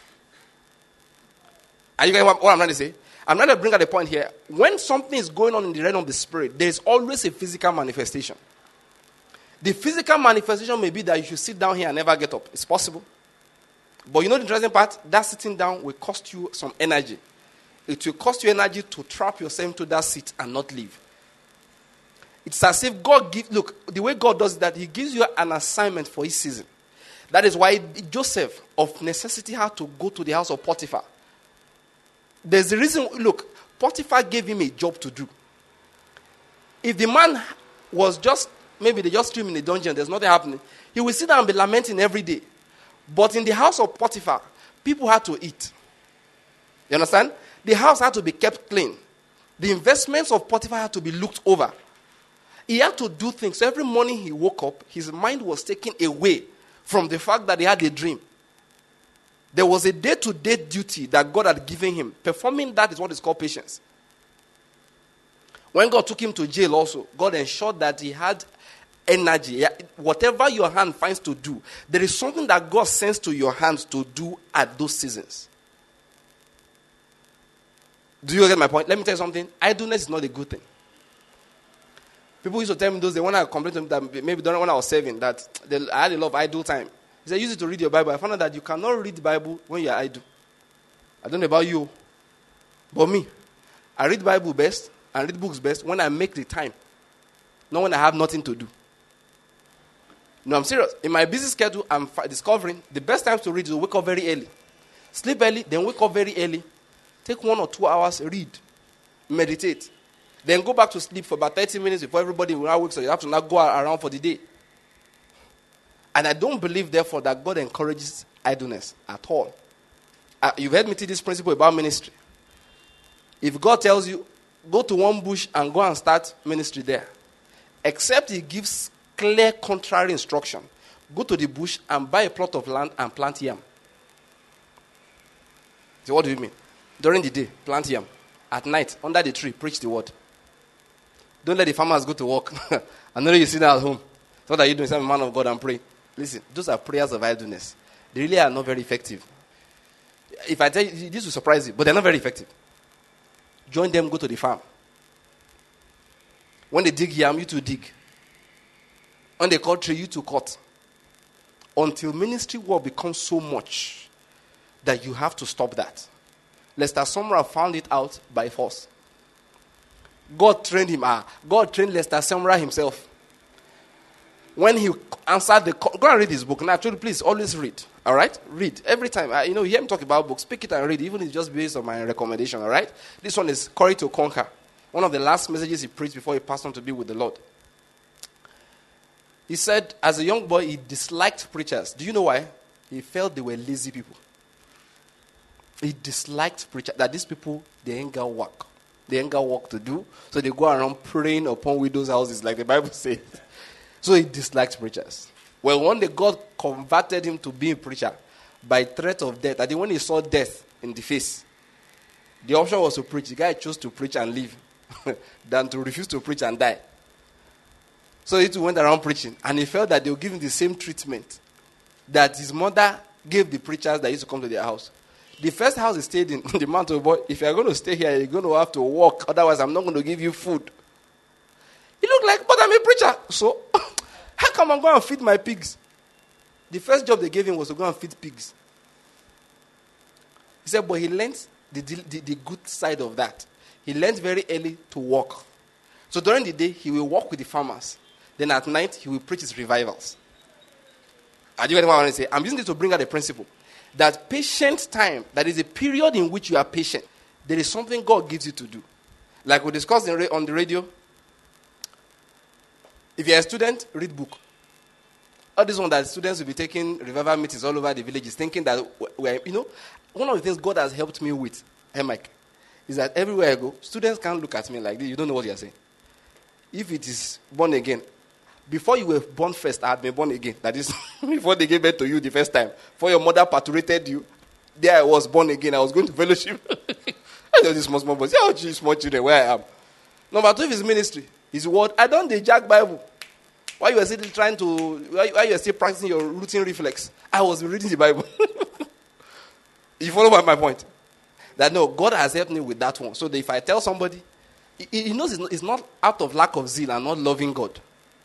Are you getting what, what I'm trying to say? I'm trying to bring out a point here. When something is going on in the realm of the spirit, there is always a physical manifestation. The physical manifestation may be that you should sit down here and never get up. It's possible. But you know the interesting part? That sitting down will cost you some energy. It will cost you energy to trap yourself into that seat and not leave. It's as if God gives, look, the way God does that, he gives you an assignment for each season. That is why Joseph, of necessity, had to go to the house of Potiphar. There's a reason, look, Potiphar gave him a job to do. If the man was just, maybe they just threw him in the dungeon, there's nothing happening, he will sit down and be lamenting every day. But in the house of Potiphar, people had to eat. You understand? The house had to be kept clean. The investments of Potiphar had to be looked over. He had to do things. So every morning he woke up, his mind was taken away from the fact that he had a dream. There was a day-to-day duty that God had given him. Performing that is what is called patience. When God took him to jail also, God ensured that he had energy. Whatever your hand finds to do, there is something that God sends to your hands to do at those seasons. Do you get my point? Let me tell you something. Idleness is not a good thing. People used to tell me those days when I complained to them that maybe when I was serving, that they, I had a lot of idle time. He said, use it to read your Bible. I found out that you cannot read the Bible when you are idle. I don't know about you, but me, I read the Bible best and read books best when I make the time, not when I have nothing to do. No, I'm serious. In my busy schedule, I'm f- discovering the best time to read is to wake up very early. Sleep early, then wake up very early. Take one or two hours, read, meditate. Then go back to sleep for about thirty minutes before everybody will now wake, so you have to now go around for the day. And I don't believe, therefore, that God encourages idleness at all. Uh, you've heard me teach this principle about ministry. If God tells you, go to one bush and go and start ministry there, except he gives clear contrary instruction, go to the bush and buy a plot of land and plant yam. So what do you mean? During the day, plant yam. At night, under the tree, preach the word. Don't let the farmers go to work. I know you sit there at home. So what are you doing? Say, I'm a man of God and pray. Listen, those are prayers of idleness. They really are not very effective. If I tell you, this will surprise you, but they're not very effective. Join them, go to the farm. When they dig yam, you to dig. When they cut tree, you to cut. Until ministry work becomes so much that you have to stop that. Lester Sumrall found it out by force. God trained him. Ah, God trained Lester Sumrall himself. When he answered the call, go and read his book. Now, actually, please always read. All right, read every time. Uh, you know, you hear him talk about books. Pick it and read, even if it's just based on my recommendation. All right. This one is Courage to Conquer. One of the last messages he preached before he passed on to be with the Lord. He said, as a young boy, he disliked preachers. Do you know why? He felt they were lazy people. He disliked preachers. That these people, they ain't got work. They ain't got work to do. So they go around praying upon widows' houses, like the Bible says. So he disliked preachers. Well, one day God converted him to being a preacher by threat of death. I think when he saw death in the face, the option was to preach. The guy chose to preach and live than to refuse to preach and die. So he too went around preaching, and he felt that they would give him the same treatment that his mother gave the preachers that used to come to their house. The first house he stayed in, the man told the boy, if you're going to stay here, you're going to have to walk. Otherwise, I'm not going to give you food. He looked like, but I'm a preacher. So, how come I'm going to feed my pigs? The first job they gave him was to go and feed pigs. He said, but he learned the, the, the good side of that. He learned very early to walk. So during the day, he will walk with the farmers. Then at night, he will preach his revivals. Are you getting what I want to say? I'm using this to bring out a principle. That patient time, that is a period in which you are patient. There is something God gives you to do. Like we discussed on the radio. If you're a student, read book. All this one that students will be taking revival meetings all over the villages, thinking that, we're, you know, one of the things God has helped me with, hey Mike, is that everywhere I go, students can't look at me like this. You don't know what you're saying. If it is born again, before you were born first, I had been born again. That is, before they gave birth to you the first time. Before your mother parturited you, there I was born again. I was going to fellowship. I know this small, small boys. Yeah, small children, where I am. Number two is ministry. His word. I don't the jack Bible. While you were still trying to, while you were still practicing your routine reflex, I was reading the Bible. You follow my point? That no, God has helped me with that one. So that if I tell somebody, he, he knows it's not, it's not out of lack of zeal and not loving God.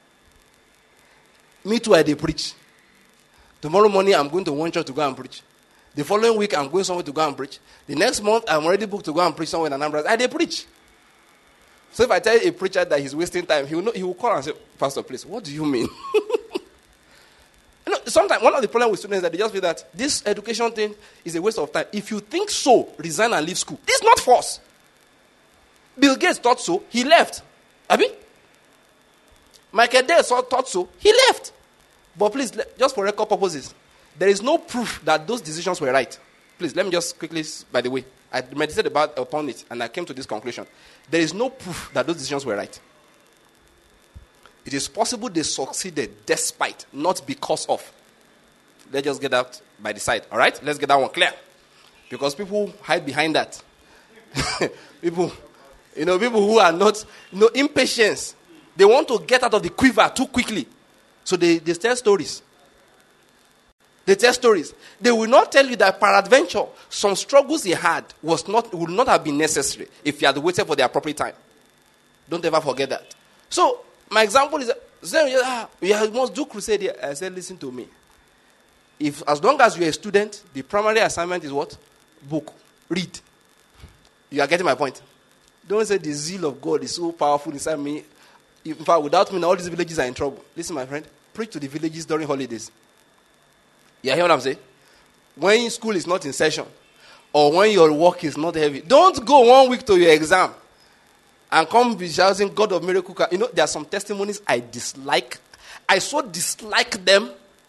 Me too, I dey preach. Tomorrow morning, I'm going to one church to go and preach. The following week, I'm going somewhere to go and preach. The next month, I'm already booked to go and preach somewhere in Anambra. I dey preach. So if I tell a preacher that he's wasting time, he will, know, he will call and say, Pastor, please, what do you mean? You know, sometimes one of the problems with students is that they just feel that this education thing is a waste of time. If you think so, resign and leave school. This is not force. Bill Gates thought so. He left. Abi? Michael Dell thought so. He left. But please, just for record purposes, there is no proof that those decisions were right. Please, let me just quickly, by the way, I meditated about upon it and I came to this conclusion. There is no proof that those decisions were right. It is possible they succeeded despite, not because of. Let's just get that by the side. All right? Let's get that one clear. Because people hide behind that. people, you know, people who are not, you know, impatience. They want to get out of the quiver too quickly. So they, they tell stories. They tell stories. They will not tell you that peradventure, some struggles he had was not would not have been necessary if he had waited for the appropriate time. Don't ever forget that. So, my example is, ah, you must do crusade here. I said, listen to me. If as long as you're a student, the primary assignment is what? Book. Read. You are getting my point. Don't say the zeal of God is so powerful inside me. In fact, without me, all these villages are in trouble. Listen, my friend. Preach to the villages during holidays. You hear what I'm saying? When school is not in session, or when your work is not heavy, don't go one week to your exam and come be shouting, God of miracle. You know, there are some testimonies I dislike. I so dislike them.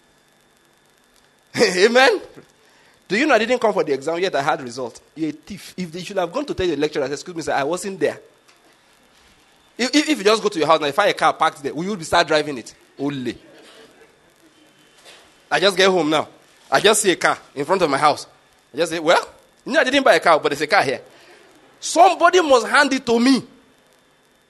Amen? Do you know I didn't come for the exam yet? I had result. You're a thief. If they should have gone to tell the lecturer, I said, excuse me, sir, I wasn't there. If, if, if you just go to your house and find a car parked there, will you start driving it? Only. I just get home now. I just see a car in front of my house. I just say, well, you know, I didn't buy a car, but there's a car here. Somebody must hand it to me.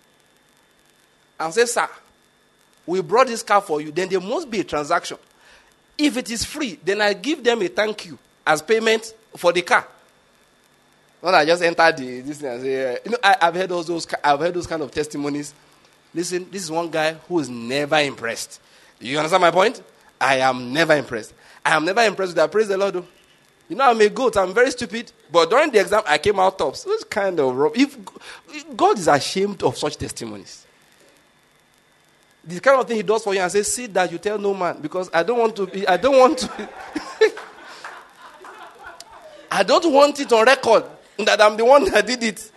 And say, sir, we brought this car for you. Then there must be a transaction. If it is free, then I give them a thank you as payment for the car. Not I just enter the this thing and say, uh, you know, I, I've heard those, those I've heard those kind of testimonies. Listen, this is one guy who is never impressed. You understand my point? I am never impressed. I am never impressed with that. Praise the Lord. Though. You know, I'm a goat. I'm very stupid. But during the exam, I came out tops. It's kind of rough. If God is ashamed of such testimonies. The kind of thing he does for you and says, see that you tell no man. Because I don't want to be, I don't want to. I don't want it on record that I'm the one that did it.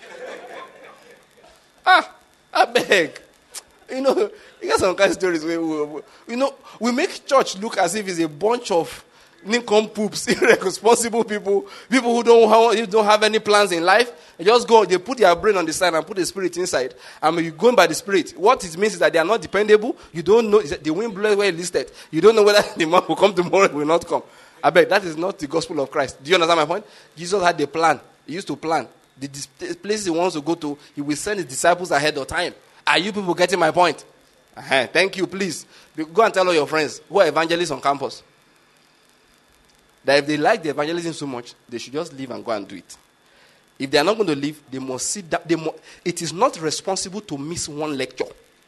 Ah, I beg. You know, you got some kind of stories where, we, you know, we make church look as if it's a bunch of nincom poops, irresponsible people, people who don't have, who don't have any plans in life. They just go, they put their brain on the side and put the spirit inside. And when you're going by the spirit, what it means is that they are not dependable. You don't know, the wind blows where it listed. You don't know whether the man will come tomorrow or will not come. I beg, that is not the gospel of Christ. Do you understand my point? Jesus had a plan. He used to plan. The places he wants to go to, he will send his disciples ahead of time. Are you people getting my point? Uh-huh. Thank you, please. Go and tell all your friends who are evangelists on campus that if they like the evangelism so much, they should just leave and go and do it. If they are not going to leave, they must sit down. They must, it is not responsible to miss one lecture.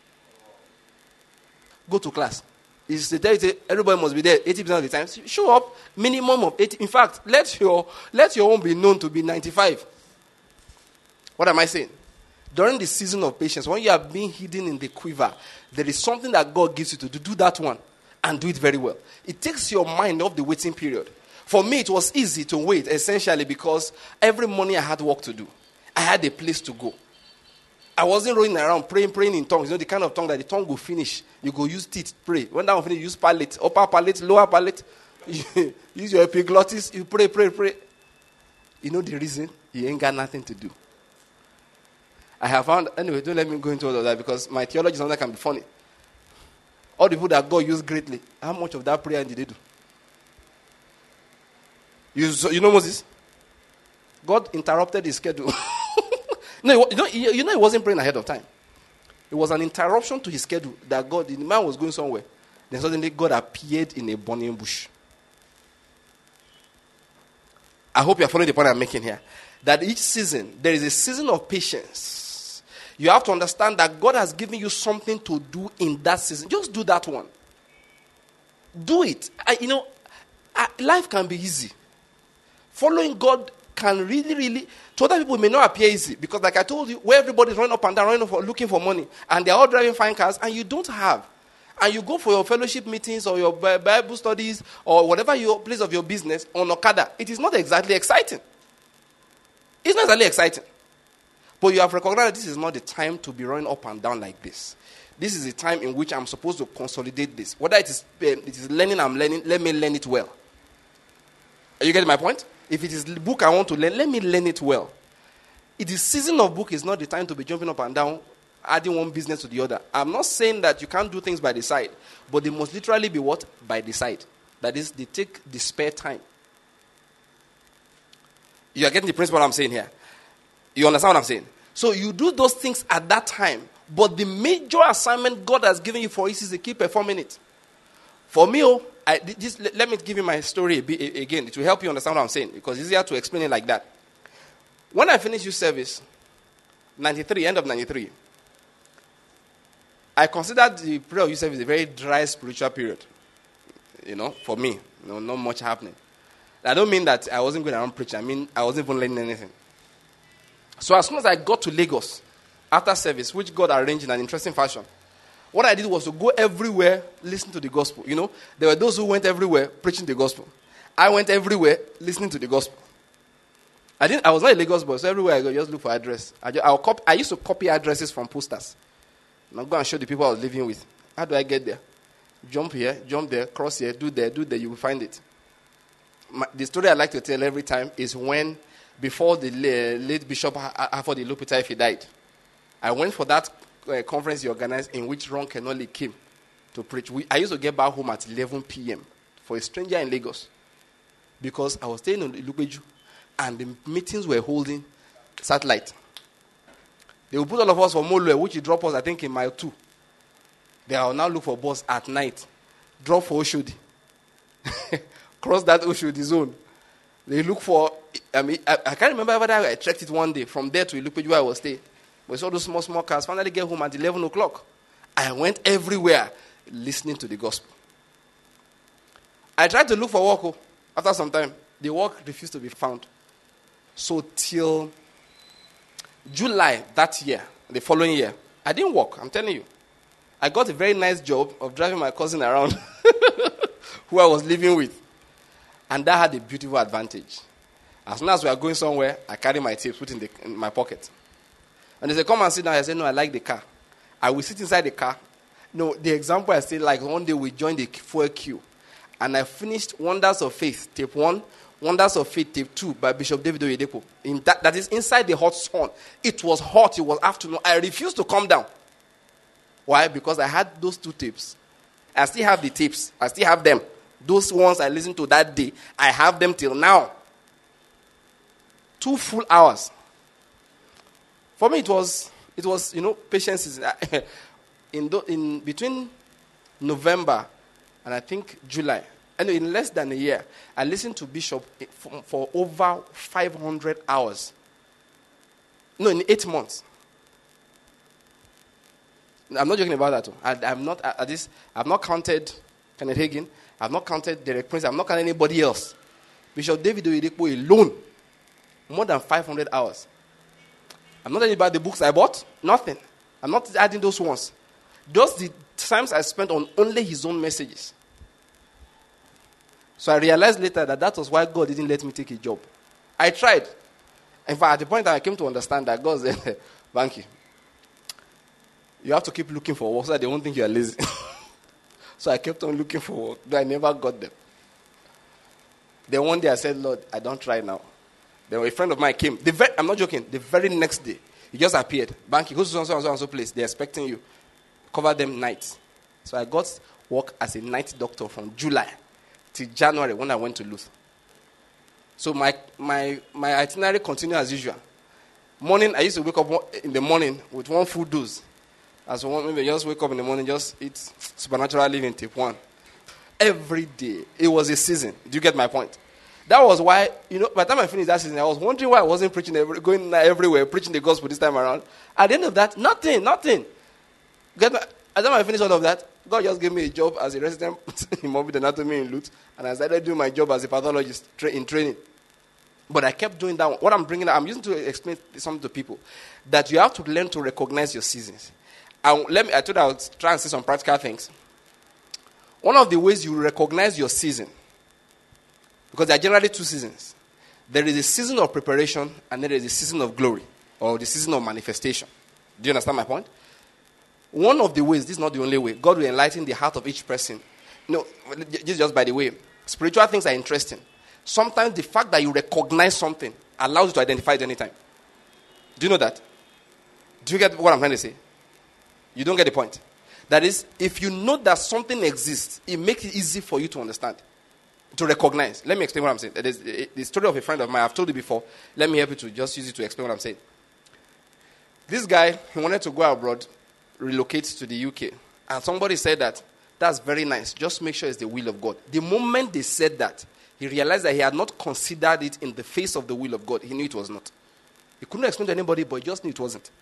Go to class. It's the day everybody must be there eighty percent of the time. Show up minimum of eighty. In fact, let your let your own be known to be ninety-five. What am I saying? During the season of patience, when you are being hidden in the quiver, there is something that God gives you to do. Do that one and do it very well. It takes your mind off the waiting period. For me, it was easy to wait, essentially because every morning I had work to do. I had a place to go. I wasn't rolling around praying, praying in tongues. You know, the kind of tongue that the tongue will finish. You go use teeth, pray. When that one finish, use palate, upper palate, lower palate. Use your epiglottis, you pray, pray, pray. You know the reason? You ain't got nothing to do. I have found, anyway, don't let me go into all of that because my theology sometimes can be funny. All the people that God used greatly, how much of that prayer did they do? You, you know Moses? God interrupted his schedule. no, you know, you know he wasn't praying ahead of time. It was an interruption to his schedule that God, the man was going somewhere. Then suddenly God appeared in a burning bush. I hope you are following the point I'm making here. That each season, there is a season of patience. You have to understand that God has given you something to do in that season. Just do that one. Do it. I, you know, I, life can be easy. Following God can really, really, to other people it may not appear easy. Because like I told you, where everybody's running up and down, running for, looking for money, and they're all driving fine cars, and you don't have. And you go for your fellowship meetings or your Bible studies or whatever your place of your business on Okada. It is not exactly exciting. It's not exactly exciting. But you have recognized that this is not the time to be running up and down like this. This is the time in which I'm supposed to consolidate this. Whether it is, uh, it is learning I'm learning, let me learn it well. Are you getting my point? If it is the book I want to learn, let me learn it well. It is season of book is not the time to be jumping up and down, adding one business to the other. I'm not saying that you can't do things by the side, but they must literally be what? By the side. That is, they take the spare time. You are getting the principle I'm saying here. You understand what I'm saying? So you do those things at that time, but the major assignment God has given you for it is to keep performing it. For me, oh, I, this, let me give you my story again. It will help you understand what I'm saying because it's easier to explain it like that. When I finished youth service, ninety-three, end of ninety-three, I considered the period of youth service a very dry spiritual period. You know, for me, you know, not much happening. I don't mean that I wasn't going around preaching. I mean, I wasn't even learning anything. So as soon as I got to Lagos after service, which God arranged in an interesting fashion, what I did was to go everywhere, listen to the gospel. You know, there were those who went everywhere preaching the gospel. I went everywhere listening to the gospel. I didn't. I was not a Lagos boy, so everywhere I go, just look for address. I, just, I'll copy, I used to copy addresses from posters. Now go and show the people I was living with. How do I get there? Jump here, jump there, cross here, do there, do there. You will find it. My, the story I like to tell every time is when, before the late Bishop Afod Ilupita, if he died, I went for that uh, conference he organized in which Ron Kenoli came to preach. We, I used to get back home at eleven p.m. for a stranger in Lagos because I was staying on Ilupeju and the meetings were holding satellite. They will put all of us for Molue, which will drop us, I think, in mile two. They will now look for bus at night, drop for Oshodi. cross that Oshodi zone. They look for, I mean, I, I can't remember whether I checked it one day. From there to Ilupeju where I was staying. We saw those small, small cars. Finally get home at eleven o'clock. I went everywhere listening to the gospel. I tried to look for work. After some time, the work refused to be found. So till July that year, the following year, I didn't work, I'm telling you. I got a very nice job of driving my cousin around who I was living with. And that had a beautiful advantage. As soon as we are going somewhere, I carry my tapes, put in, the, in my pocket. And they say, come and sit down. I say, no, I like the car. I will sit inside the car. No, the example I say, like one day we joined the fuel queue. And I finished Wonders of Faith, tape one, Wonders of Faith, tape two, by Bishop David Oyedepo. In that, that is inside the hot sun. It was hot. It was afternoon. I refused to come down. Why? Because I had those two tapes. I still have the tapes. I still have them. Those ones I listened to that day, I have them till now. Two full hours. For me, it was, it was you know, patience is in, the, in between November and I think July. And in less than a year, I listened to Bishop for, for over five hundred hours. No, in eight months. I'm not joking about that. I, I'm not at this. I've not counted Kenneth Hagin. I've not counted Derek Prince. I've not counted anybody else. Bishop David Oyedepo alone, more than five hundred hours. I'm not telling you about the books I bought. Nothing. I'm not adding those ones. Just the times I spent on only his own messages. So I realized later that that was why God didn't let me take a job. I tried. In fact, at the point that I came to understand that God said, Banky, you have to keep looking for work so that they won't think you are lazy. So I kept on looking for work, but I never got them. Then one day I said, Lord, I don't try now. Then a friend of mine came. The very, I'm not joking. The very next day, he just appeared. Banky, go to so and so and so and so place. They're expecting you. Cover them nights. So I got work as a night doctor from July till January when I went to Luther. So my my my itinerary continued as usual. Morning, I used to wake up in the morning with one full dose. As one, maybe just wake up in the morning, just eat supernatural living, tip one. Every day. It was a season. Do you get my point? That was why, you know, by the time I finished that season, I was wondering why I wasn't preaching, every, going everywhere, preaching the gospel this time around. At the end of that, nothing, nothing. Get my, by the time I finished all of that, God just gave me a job as a resident in morbid anatomy in Lut, and I started doing my job as a pathologist tra- in training. But I kept doing that. What I'm bringing up, I'm using to explain something to people, that you have to learn to recognize your seasons. And let me, I told you I would try and say some practical things. One of the ways you recognize your season, because there are generally two seasons. There is a season of preparation and there is a season of glory, or the season of manifestation. Do you understand my point? One of the ways, this is not the only way, God will enlighten the heart of each person. No, this just by the way, spiritual things are interesting. Sometimes the fact that you recognize something allows you to identify it anytime. Do you know that? Do you get what I'm trying to say? You don't get the point. That is, if you know that something exists, it makes it easy for you to understand, to recognize. Let me explain what I'm saying. There's the story of a friend of mine. I've told you before. Let me help you to just use it to explain what I'm saying. This guy, he wanted to go abroad, relocate to the U K. And somebody said that, that's very nice. Just make sure it's the will of God. The moment they said that, he realized that he had not considered it in the face of the will of God. He knew it was not. He couldn't explain to anybody, but he just knew it wasn't.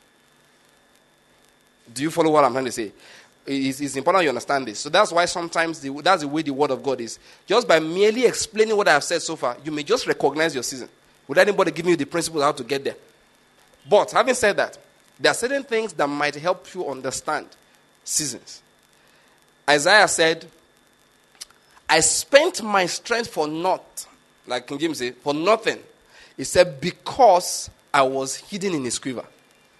Do you follow what I'm trying to say? It's, it's important you understand this. So that's why sometimes the, that's the way the word of God is. Just by merely explaining what I have said so far, you may just recognize your season without anybody giving you the principle how to get there. But having said that, there are certain things that might help you understand seasons. Isaiah said, I spent my strength for naught. Like King James said, for nothing. He said, because I was hidden in his quiver.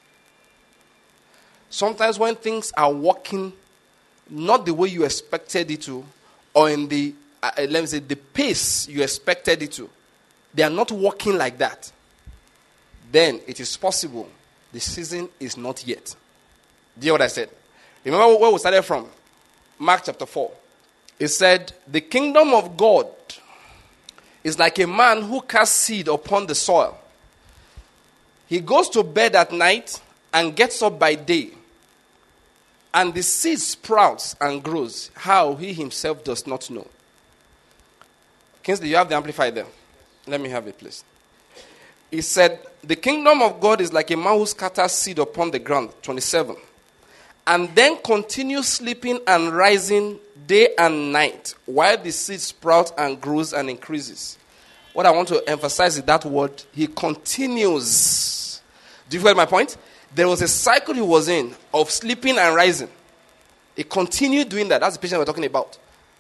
Sometimes when things are working not the way you expected it to, or in the, uh, let me say, the pace you expected it to, they are not working like that, then it is possible the season is not yet. Do you hear what I said? Remember where we started from? Mark chapter four. It said, the kingdom of God is like a man who casts seed upon the soil. He goes to bed at night and gets up by day. And the seed sprouts and grows, how he himself does not know. Kingsley, you have the Amplified there. Let me have it, please. He said, the kingdom of God is like a man who scatters seed upon the ground, twenty-seven, and then continues sleeping and rising day and night, while the seed sprouts and grows and increases. What I want to emphasize is that word, he continues. Do you get my point? There was a cycle he was in of sleeping and rising. He continued doing that. That's the patient we're talking about.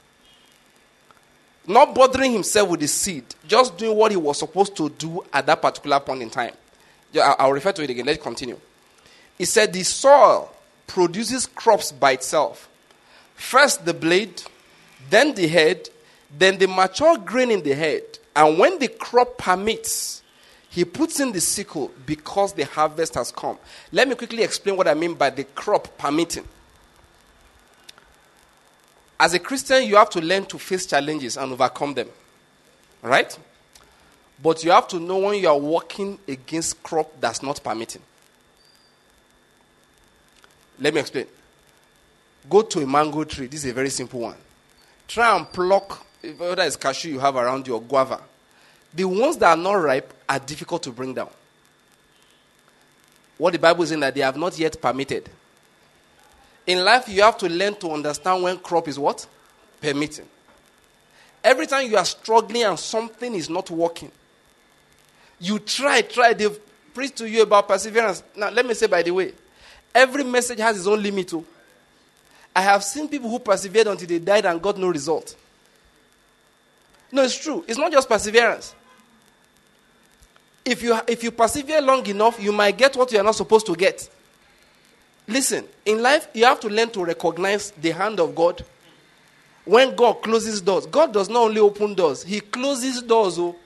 Not bothering himself with the seed, just doing what he was supposed to do at that particular point in time. I'll refer to it again. Let's continue. He said the soil produces crops by itself. First the blade, then the head, then the mature grain in the head. And when the crop permits, he puts in the sickle because the harvest has come. Let me quickly explain what I mean by the crop permitting. As a Christian, you have to learn to face challenges and overcome them. Right? But you have to know when you are working against crop that's not permitting. Let me explain. Go to a mango tree. This is a very simple one. Try and pluck, whether it's cashew you have around you or guava. The ones that are not ripe are difficult to bring down. What the Bible is saying that they have not yet permitted. In life, you have to learn to understand when crop is what? Permitting. Every time you are struggling and something is not working, you try, try. They've preached to you about perseverance. Now, let me say, by the way, every message has its own limit too. I have seen people who persevered until they died and got no result. No, it's true. It's not just perseverance. If you, if you persevere long enough, you might get what you are not supposed to get. Listen, in life, you have to learn to recognize the hand of God. When God closes doors, God does not only open doors, he closes doors. Oh.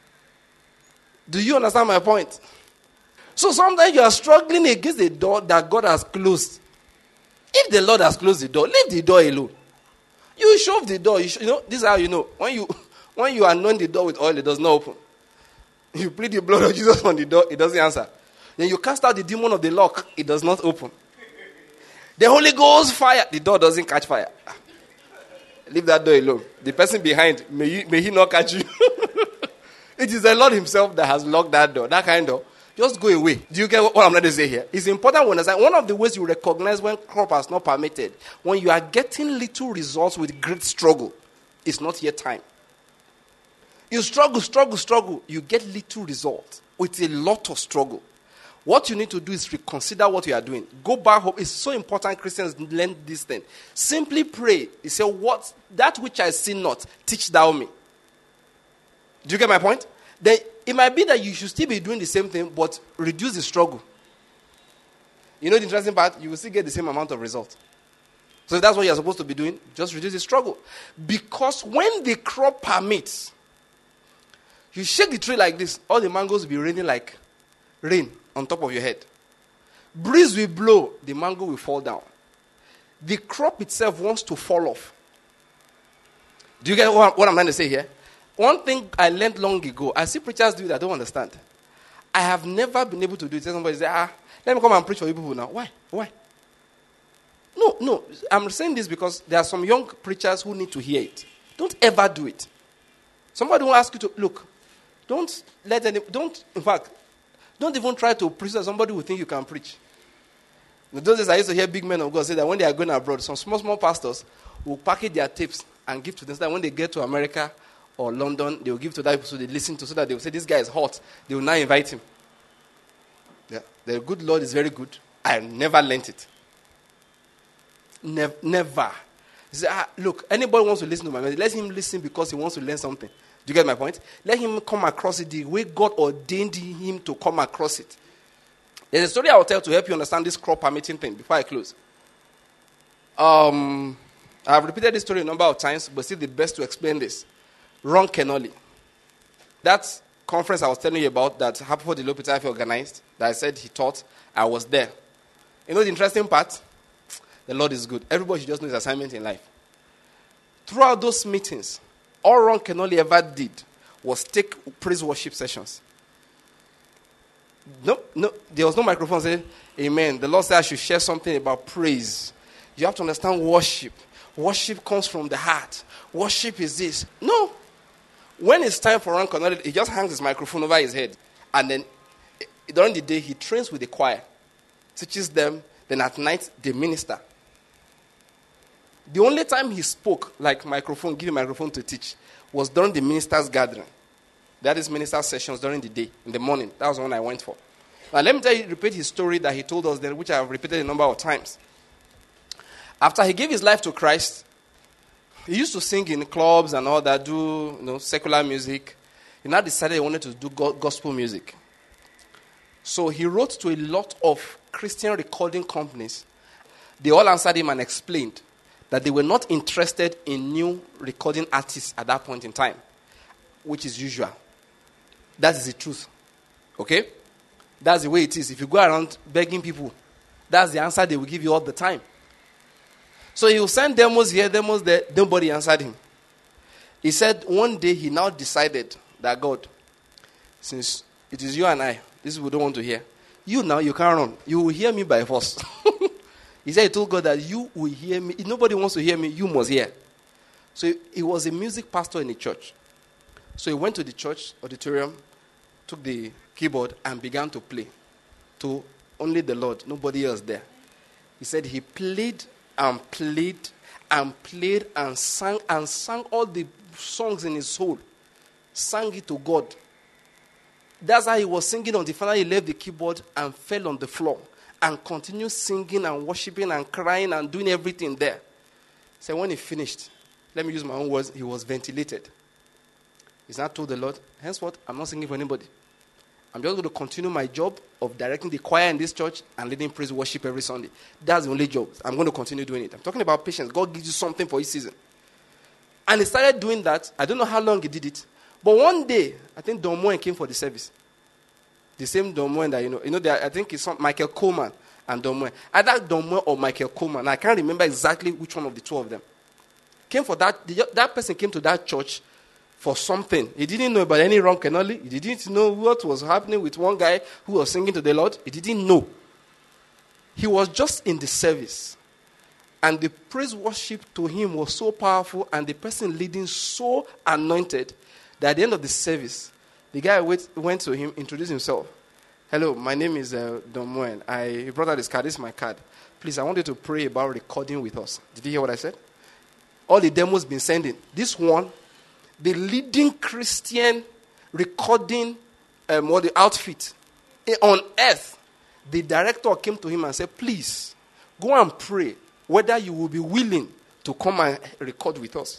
Do you understand my point? So sometimes you are struggling against the door that God has closed. If the Lord has closed the door, leave the door alone. You shove the door. You, sh- you know, this is how you know. When you, when you anoint the door with oil, it does not open. You plead the blood of Jesus on the door, it doesn't answer. Then you cast out the demon of the lock, it does not open. The Holy Ghost fire, the door doesn't catch fire. Leave that door alone. The person behind, may, you, may he not catch you. It is the Lord himself that has locked that door, that kind of door. Just go away. Do you get what I'm trying to say here? It's important to understand. One of the ways you recognize when crop has not permitted, when you are getting little results with great struggle, it's not yet time. You struggle, struggle, struggle. You get little results with a lot of struggle. What you need to do is reconsider what you are doing. Go back home. It's so important Christians learn this thing. Simply pray. You say, what, that which I see not, teach thou me. Do you get my point? Then it might be that you should still be doing the same thing, but reduce the struggle. You know the interesting part? You will still get the same amount of result. So if that's what you're supposed to be doing, just reduce the struggle. Because when the crop permits, you shake the tree like this, all the mangoes will be raining like rain on top of your head. Breeze will blow, the mango will fall down. The crop itself wants to fall off. Do you get what, what I'm trying to say here? One thing I learned long ago, I see preachers do it, I don't understand. I have never been able to do it. Somebody say, ah, let me come and preach for you people now. Why? Why? No, no. I'm saying this because there are some young preachers who need to hear it. Don't ever do it. Somebody will ask you to, look, don't let any, don't, in fact, don't even try to preach to somebody who think you can preach. In those days, I used to hear big men of God say that when they are going abroad, some small, small pastors will package their tapes and give to them so that when they get to America or London, they will give to that people so they listen to, so that they will say, this guy is hot. They will now invite him. Yeah. The good Lord is very good. I never learnt it. Ne- never. He said, ah, look, anybody wants to listen to my message, let him listen because he wants to learn something. Do you get my point? Let him come across it the way God ordained him to come across it. There's a story I will tell to help you understand this crop permitting thing before I close. Um, I've repeated this story a number of times, but still the best to explain this. Ron Kenoly. That conference I was telling you about that Happy the Lopez organized, that I said he taught, I was there. You know the interesting part? The Lord is good. Everybody should just know his assignment in life. Throughout those meetings, all Ron Kenoly ever did was take praise worship sessions. No, no, there was no microphone saying, amen. The Lord said I should share something about praise. You have to understand worship. Worship comes from the heart. Worship is this. No. When it's time for Ron Connolly, he just hangs his microphone over his head. And then during the day, he trains with the choir, teaches them. Then at night, they minister. The only time he spoke, like microphone, give a microphone to teach, was during the ministers' gathering. That is minister sessions during the day, in the morning. That was the one I went for. Now, let me tell you, repeat his story that he told us then, which I have repeated a number of times. After he gave his life to Christ, he used to sing in clubs and all that, do you know, secular music. He now decided he wanted to do gospel music. So he wrote to a lot of Christian recording companies. They all answered him and explained that they were not interested in new recording artists at that point in time, which is usual. That is the truth. Okay? That's the way it is. If you go around begging people, that's the answer they will give you all the time. So he will send demos here, demos there. Nobody answered him. He said one day he now decided that God, since it is you and I, this we don't want to hear. You now, you can't run. You will hear me by force. He said he told God that you will hear me. If nobody wants to hear me, you must hear. So he, he was a music pastor in the church. So he went to the church auditorium, took the keyboard and began to play to only the Lord, nobody else there. He said he played and played and played and sang and sang all the songs in his soul. Sang it to God. That's how he was singing until finally he left the keyboard and fell on the floor and continued singing and worshiping and crying and doing everything there. So when he finished, let me use my own words, he was ventilated. He's not told the Lord, henceforth, I'm not singing for anybody. I'm just going to continue my job of directing the choir in this church and leading praise worship every Sunday. That's the only job. I'm going to continue doing it. I'm talking about patience. God gives you something for each season. And he started doing that. I don't know how long he did it. But one day, I think Don Moen came for the service. The same Don Moen that you know. You know, I think it's some, Michael Coleman and Don Moen. Either Don Moen or Michael Coleman. I can't remember exactly which one of the two of them. Came for that. That person came to that church for something. He didn't know about any Ron Connolly. He didn't know what was happening with one guy who was singing to the Lord. He didn't know. He was just in the service. And the praise worship to him was so powerful and the person leading so anointed that at the end of the service, the guy went, went to him, introduced himself. Hello, my name is uh, Don Moen. I he brought out this card. This is my card. Please, I want you to pray about recording with us. Did you hear what I said? All the demos been sending. This one, the leading Christian recording um, or the outfit on earth, the director came to him and said, please, go and pray whether you will be willing to come and record with us.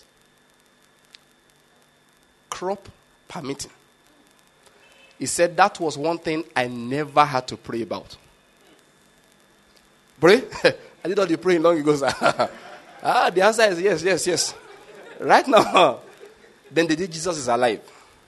Crop permitting. He said that was one thing I never had to pray about. Pray? I did all the praying long ago. ah, the answer is yes, yes, yes. Right now. Then they did Jesus is alive.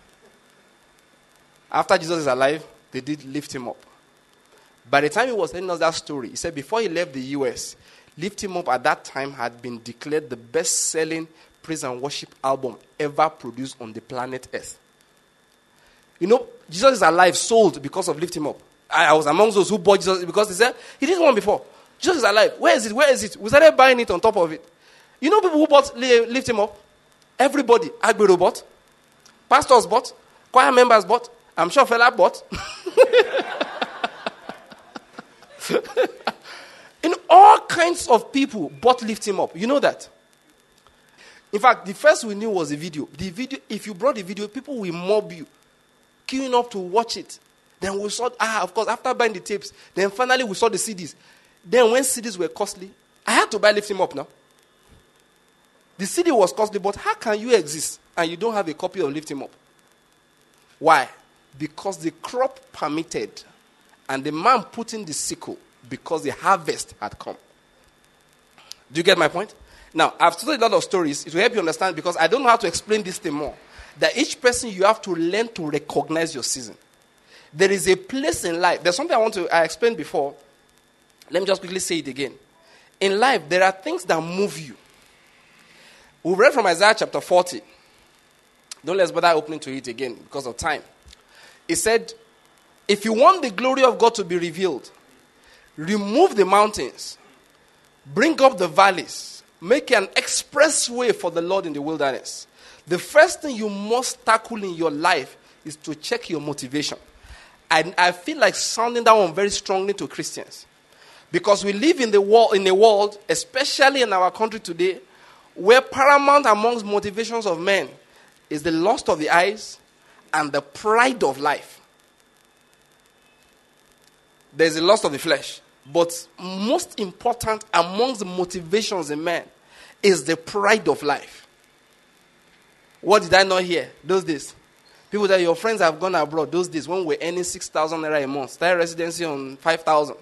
After Jesus is alive, they did lift him up. By the time he was telling us that story, he said before he left the U S, Lift Him Up at that time had been declared the best-selling praise and worship album ever produced on the planet Earth. You know, Jesus is alive sold because of Lift Him Up. I, I was among those who bought Jesus because they said, he did one before. Jesus is alive. Where is it? Where is it? We started buying it on top of it. You know people who bought Lift Him Up? Everybody. Agbero bought. Pastors bought. Choir members bought. I'm sure fella bought. In all kinds of people bought Lift Him Up. You know that? In fact, the first we knew was the video. The video, if you brought the video, people will mob you, queuing up to watch it. Then we saw, ah, of course, after buying the tapes, then finally we saw the C Ds. Then when C Ds were costly, I had to buy Lift Him Up now. The C D was costly, but how can you exist and you don't have a copy of Lift Him Up? Why? Because the crop permitted and the man put in the sickle because the harvest had come. Do you get my point? Now, I've told a lot of stories. It will help you understand because I don't know how to explain this thing more. That each person, you have to learn to recognize your season. There is a place in life. There's something I want to I explained before. Let me just quickly say it again. In life, there are things that move you. We read from Isaiah chapter forty. Don't let's bother opening to it again because of time. It said, if you want the glory of God to be revealed, remove the mountains, bring up the valleys, make an express way for the Lord in the wilderness. The first thing you must tackle in your life is to check your motivation. And I feel like sounding that one very strongly to Christians. Because we live in the world, in a world, especially in our country today, where paramount amongst motivations of men is the lust of the eyes and the pride of life. There's the lust of the flesh. But most important amongst the motivations in men is the pride of life. What did I not hear those days? People that your friends have gone abroad those days when we're earning six thousand naira a month, start residency on five thousand.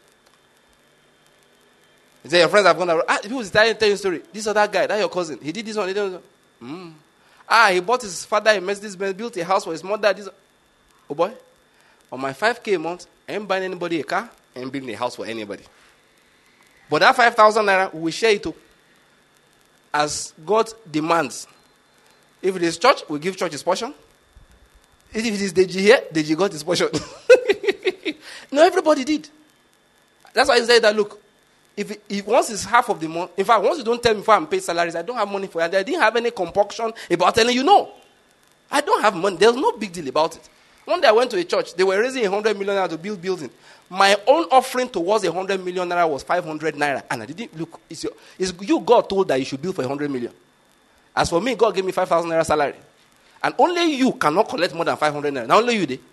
You say your friends have gone abroad. Ah, people start telling you a story. This other guy, that your cousin, he did this one, he did this one. Mm. Ah, he bought his father a Mercedes Benz, built a house for his mother. This. Oh boy, on my five K a month, I ain't buying anybody a car, I ain't building a house for anybody. But that five thousand naira, we share it too. As God demands. If it is church, we give church his portion. If it is Deji here, Deji got his portion. No, everybody did. That's why he said that, look, if, it, if once it's half of the month, in fact, once you don't tell me before I'm paid salaries, I don't have money for it. I didn't have any compunction about telling you no. I don't have money. There's no big deal about it. One day I went to a church. They were raising one hundred million naira to build building. My own offering towards one hundred million naira was five hundred naira. And I didn't, look, it's, your, it's you God told that you should build for one hundred million. As for me, God gave me five thousand naira salary. And only you cannot collect more than five hundred naira. Now only you did.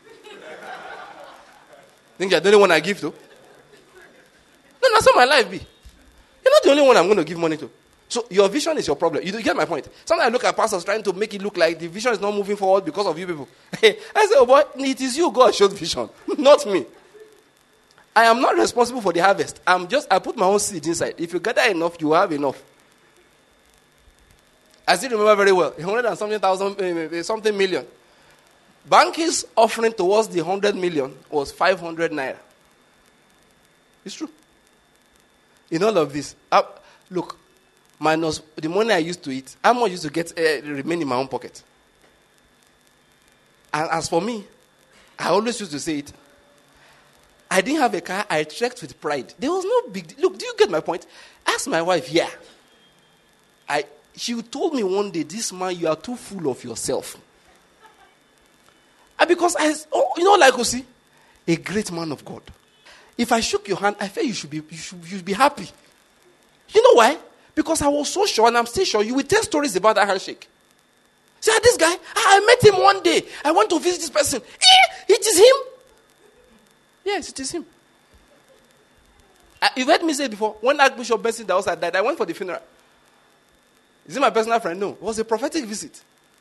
Think you're the only one I give to? No, that's how my life be. You're not the only one I'm going to give money to. So your vision is your problem. You get my point? Sometimes I look at pastors trying to make it look like the vision is not moving forward because of you people. I say, oh boy, it is you God showed vision, not me. I am not responsible for the harvest. I'm just, I put my own seed inside. If you gather enough, you have enough. I still remember very well, one hundred and something thousand, uh, something million. Banki's offering towards the one hundred million was five hundred naira. It's true. In all of this, uh, look, minus the money I used to eat, how much used to get uh, remain in my own pocket. And as for me, I always used to say it. I didn't have a car. I trekked with pride. There was no big deal. Look, do you get my point? Ask my wife. Yeah. I. She told me one day, this man, you are too full of yourself. And because I, oh, you know, like you see, a great man of God. If I shook your hand, I felt you should be, you should, you should be happy. You know why? Because I was so sure, and I'm still sure, you will tell stories about that handshake. See, ah, this guy, ah, I met him one day. I went to visit this person. Eh, it is him. Yes, it is him. Uh, you've heard me say before, when Archbishop Benson Daosa died, I went for the funeral. Is he my personal friend? No. It was a prophetic visit.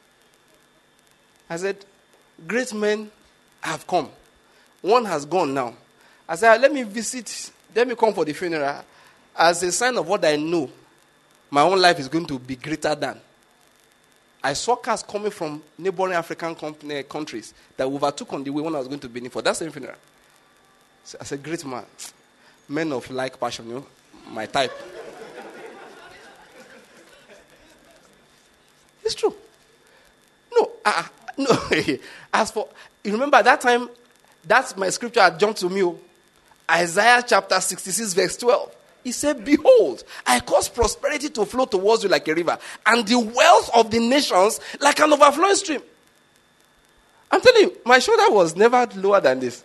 I said, great men have come. One has gone now. I said, let me visit, let me come for the funeral as a sign of what I know. My own life is going to be greater than. I saw cars coming from neighboring African company, countries that overtook on the way when I was going to Benin for that same funeral. So I said, great man. Men of like passion, you know, my type. It's true. No, uh, no. As for, you remember that time, that's my scripture had jumped to me. Isaiah chapter sixty-six, verse twelve. He said, behold, I cause prosperity to flow towards you like a river, and the wealth of the nations like an overflowing stream. I'm telling you, my shoulder was never lower than this.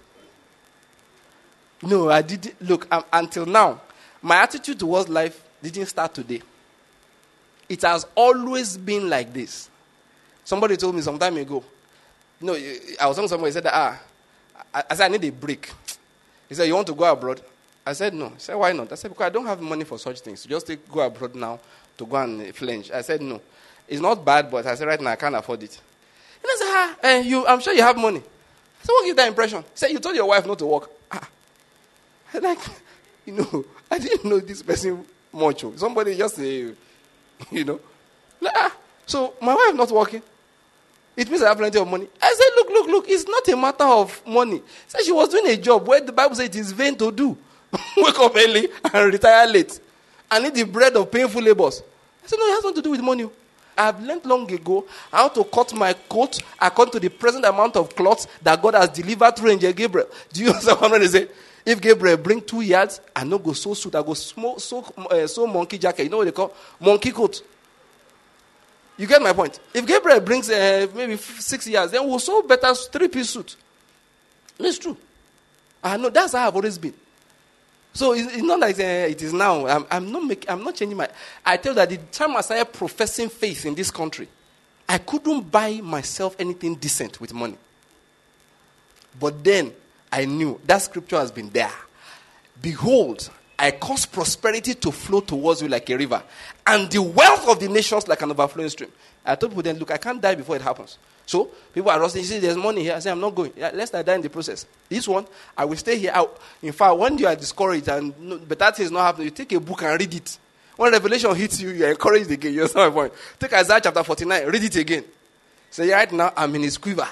No, I didn't. Look, um, until now, my attitude towards life didn't start today. It has always been like this. Somebody told me some time ago. You know, I was talking to somebody, he said, ah, I, I said, I need a break. He said, you want to go abroad? I said, no. He said, why not? I said, because I don't have money for such things. Just take, go abroad now to go and flinch. I said, no. It's not bad, but I said, right now, I can't afford it. And I said, ah, eh, you, I'm sure you have money. I said, what gives that impression? He said, you told your wife not to work. Ah. I like, you know, I didn't know this person much. Somebody just say, you know. Like, ah, so my wife not working. It means I have plenty of money. I said, look, look, look, it's not a matter of money. So she was doing a job where the Bible says it is vain to do. Wake up early and retire late. And eat the bread of painful labors. I said, no, it has nothing to do with money. I have learned long ago how to cut my coat according to the present amount of cloth that God has delivered through Angel Gabriel. Do you understand what I'm going to say? If Gabriel bring two yards, I no go so suit, I go so, so, uh, so monkey jacket. You know what they call? Monkey coat. You get my point? If Gabriel brings uh, maybe six years, then we'll sew better three-piece suit. It's true. I know that's how I've always been. So it's, it's not like uh, it is now. I'm, I'm not making. I'm not changing my. I tell you that the time I started professing faith in this country, I couldn't buy myself anything decent with money. But then I knew that scripture has been there. Behold, I cause prosperity to flow towards you like a river, and the wealth of the nations like an overflowing stream. I told people then, look, I can't die before it happens. So people are rusting. You see, there's money here. I say, I'm not going. Yeah, lest I die in the process. This one, I will stay here. I, in fact, when you are discouraged and no, better things not happening, you take a book and read it. When revelation hits you, you are encouraged again. You understand my point? Take Isaiah chapter forty-nine, read it again. Say, so right now, I'm in his quiver.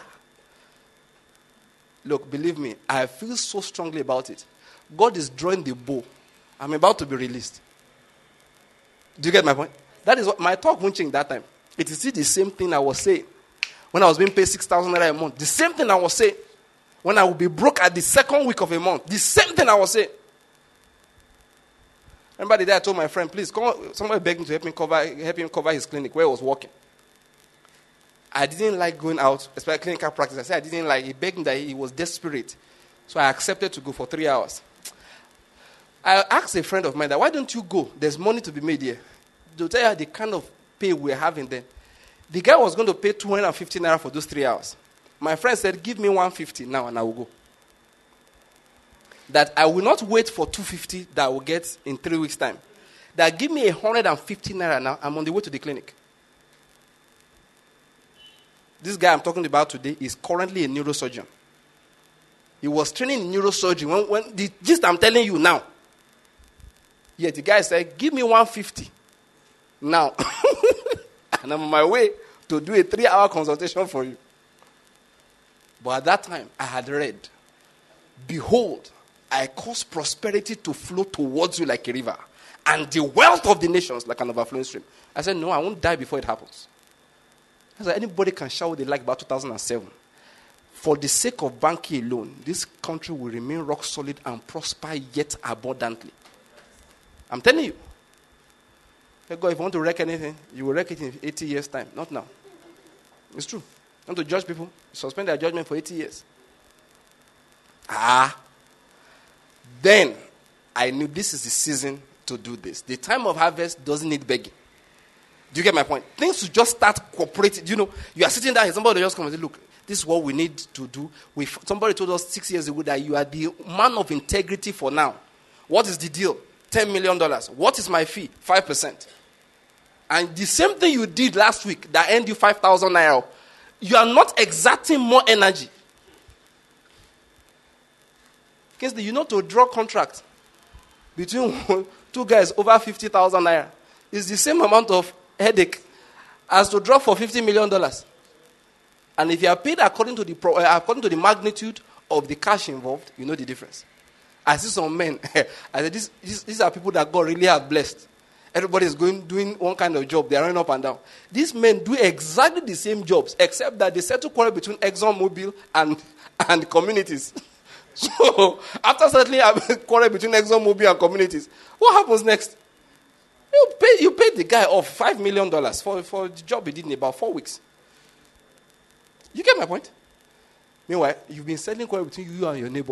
Look, believe me, I feel so strongly about it. God is drawing the bow. I'm about to be released. Do you get my point? That is what my talk won't change that time. It is still the same thing I was saying when I was being paid six thousand naira a month. The same thing I was saying when I would be broke at the second week of a month. The same thing I was saying. Remember the day I told my friend, please, come on, somebody begged me to help him cover, help him cover his clinic where he was working. I didn't like going out, especially clinical practice. I said I didn't like. He begged me that he was desperate, so I accepted to go for three hours. I asked a friend of mine that, why don't you go? There's money to be made here. To tell you the kind of pay we're having then. The guy was going to pay two hundred fifty naira for those three hours. My friend said, give me one hundred fifty now and I will go. That I will not wait for two hundred fifty that I will get in three weeks' time. That give me one hundred fifty naira now, I'm on the way to the clinic. This guy I'm talking about today is currently a neurosurgeon. He was training in neurosurgery when, when the gist I'm telling you now. Yeah, the guy said, give me one hundred fifty now. And I'm on my way to do a three-hour consultation for you. But at that time, I had read, behold, I cause prosperity to flow towards you like a river, and the wealth of the nations like an overflowing stream. I said, no, I won't die before it happens. I said, anybody can shout what they like about two thousand seven. For the sake of banking alone, this country will remain rock solid and prosper yet abundantly. I'm telling you. Hey God, if you want to wreck anything, you will wreck it in eighty years' time. Not now. It's true. You want to judge people? Suspend their judgment for eighty years. Ah. Then, I knew this is the season to do this. The time of harvest doesn't need begging. Do you get my point? Things should just start cooperating. You know, you are sitting there and somebody just comes and say, look, this is what we need to do. We, somebody told us six years ago that you are the man of integrity for now. What is the deal? ten million dollars. What is my fee? five percent. And the same thing you did last week that earned you five thousand naira, you are not exerting more energy. Kingsley, you know to draw contract between two guys over fifty thousand naira is the same amount of headache as to draw for fifty million dollars. And if you are paid according to the pro, uh, according to the magnitude of the cash involved, you know the difference. I see some men. I said, these, these, these are people that God really have blessed. Everybody is going doing one kind of job. They are running up and down. These men do exactly the same jobs, except that they settle quarrel between ExxonMobil and and communities. So after settling a quarrel between ExxonMobil and communities, what happens next? You pay you paid the guy off five million dollars for for the job he did in about four weeks. You get my point? Meanwhile, you've been settling quarrel between you and your neighbor.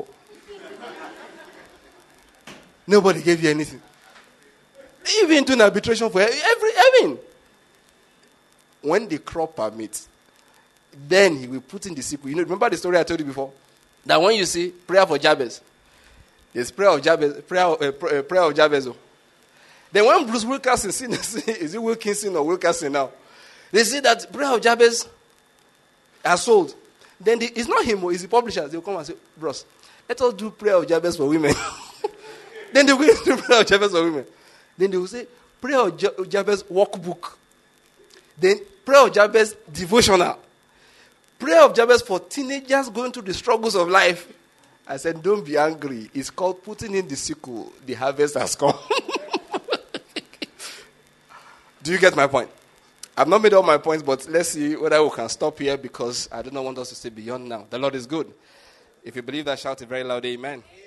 Nobody gave you anything. Even doing arbitration for every, I mean, when the crop permits, then he will put in the sequel. You know, remember the story I told you before? That when you see prayer for Jabez, there's prayer of Jabez, prayer, uh, prayer of Jabez. Then when Bruce Wilkinson, is it Wilkinson or Wilkinson now? They see that prayer of Jabez has sold. Then the, it's not him, it's the publishers. They'll come and say, bros, let us do prayer of Jabez for women. Then they will do prayer of Jabez for women. Then they will say, prayer of Jabez workbook. Then prayer of Jabez devotional. Prayer of Jabez for teenagers going through the struggles of life. I said, don't be angry. It's called putting in the sickle. The harvest has come. Do you get my point? I've not made all my points, but let's see whether we can stop here because I do not want us to stay beyond now. The Lord is good. If you believe that, shout it very loud, amen.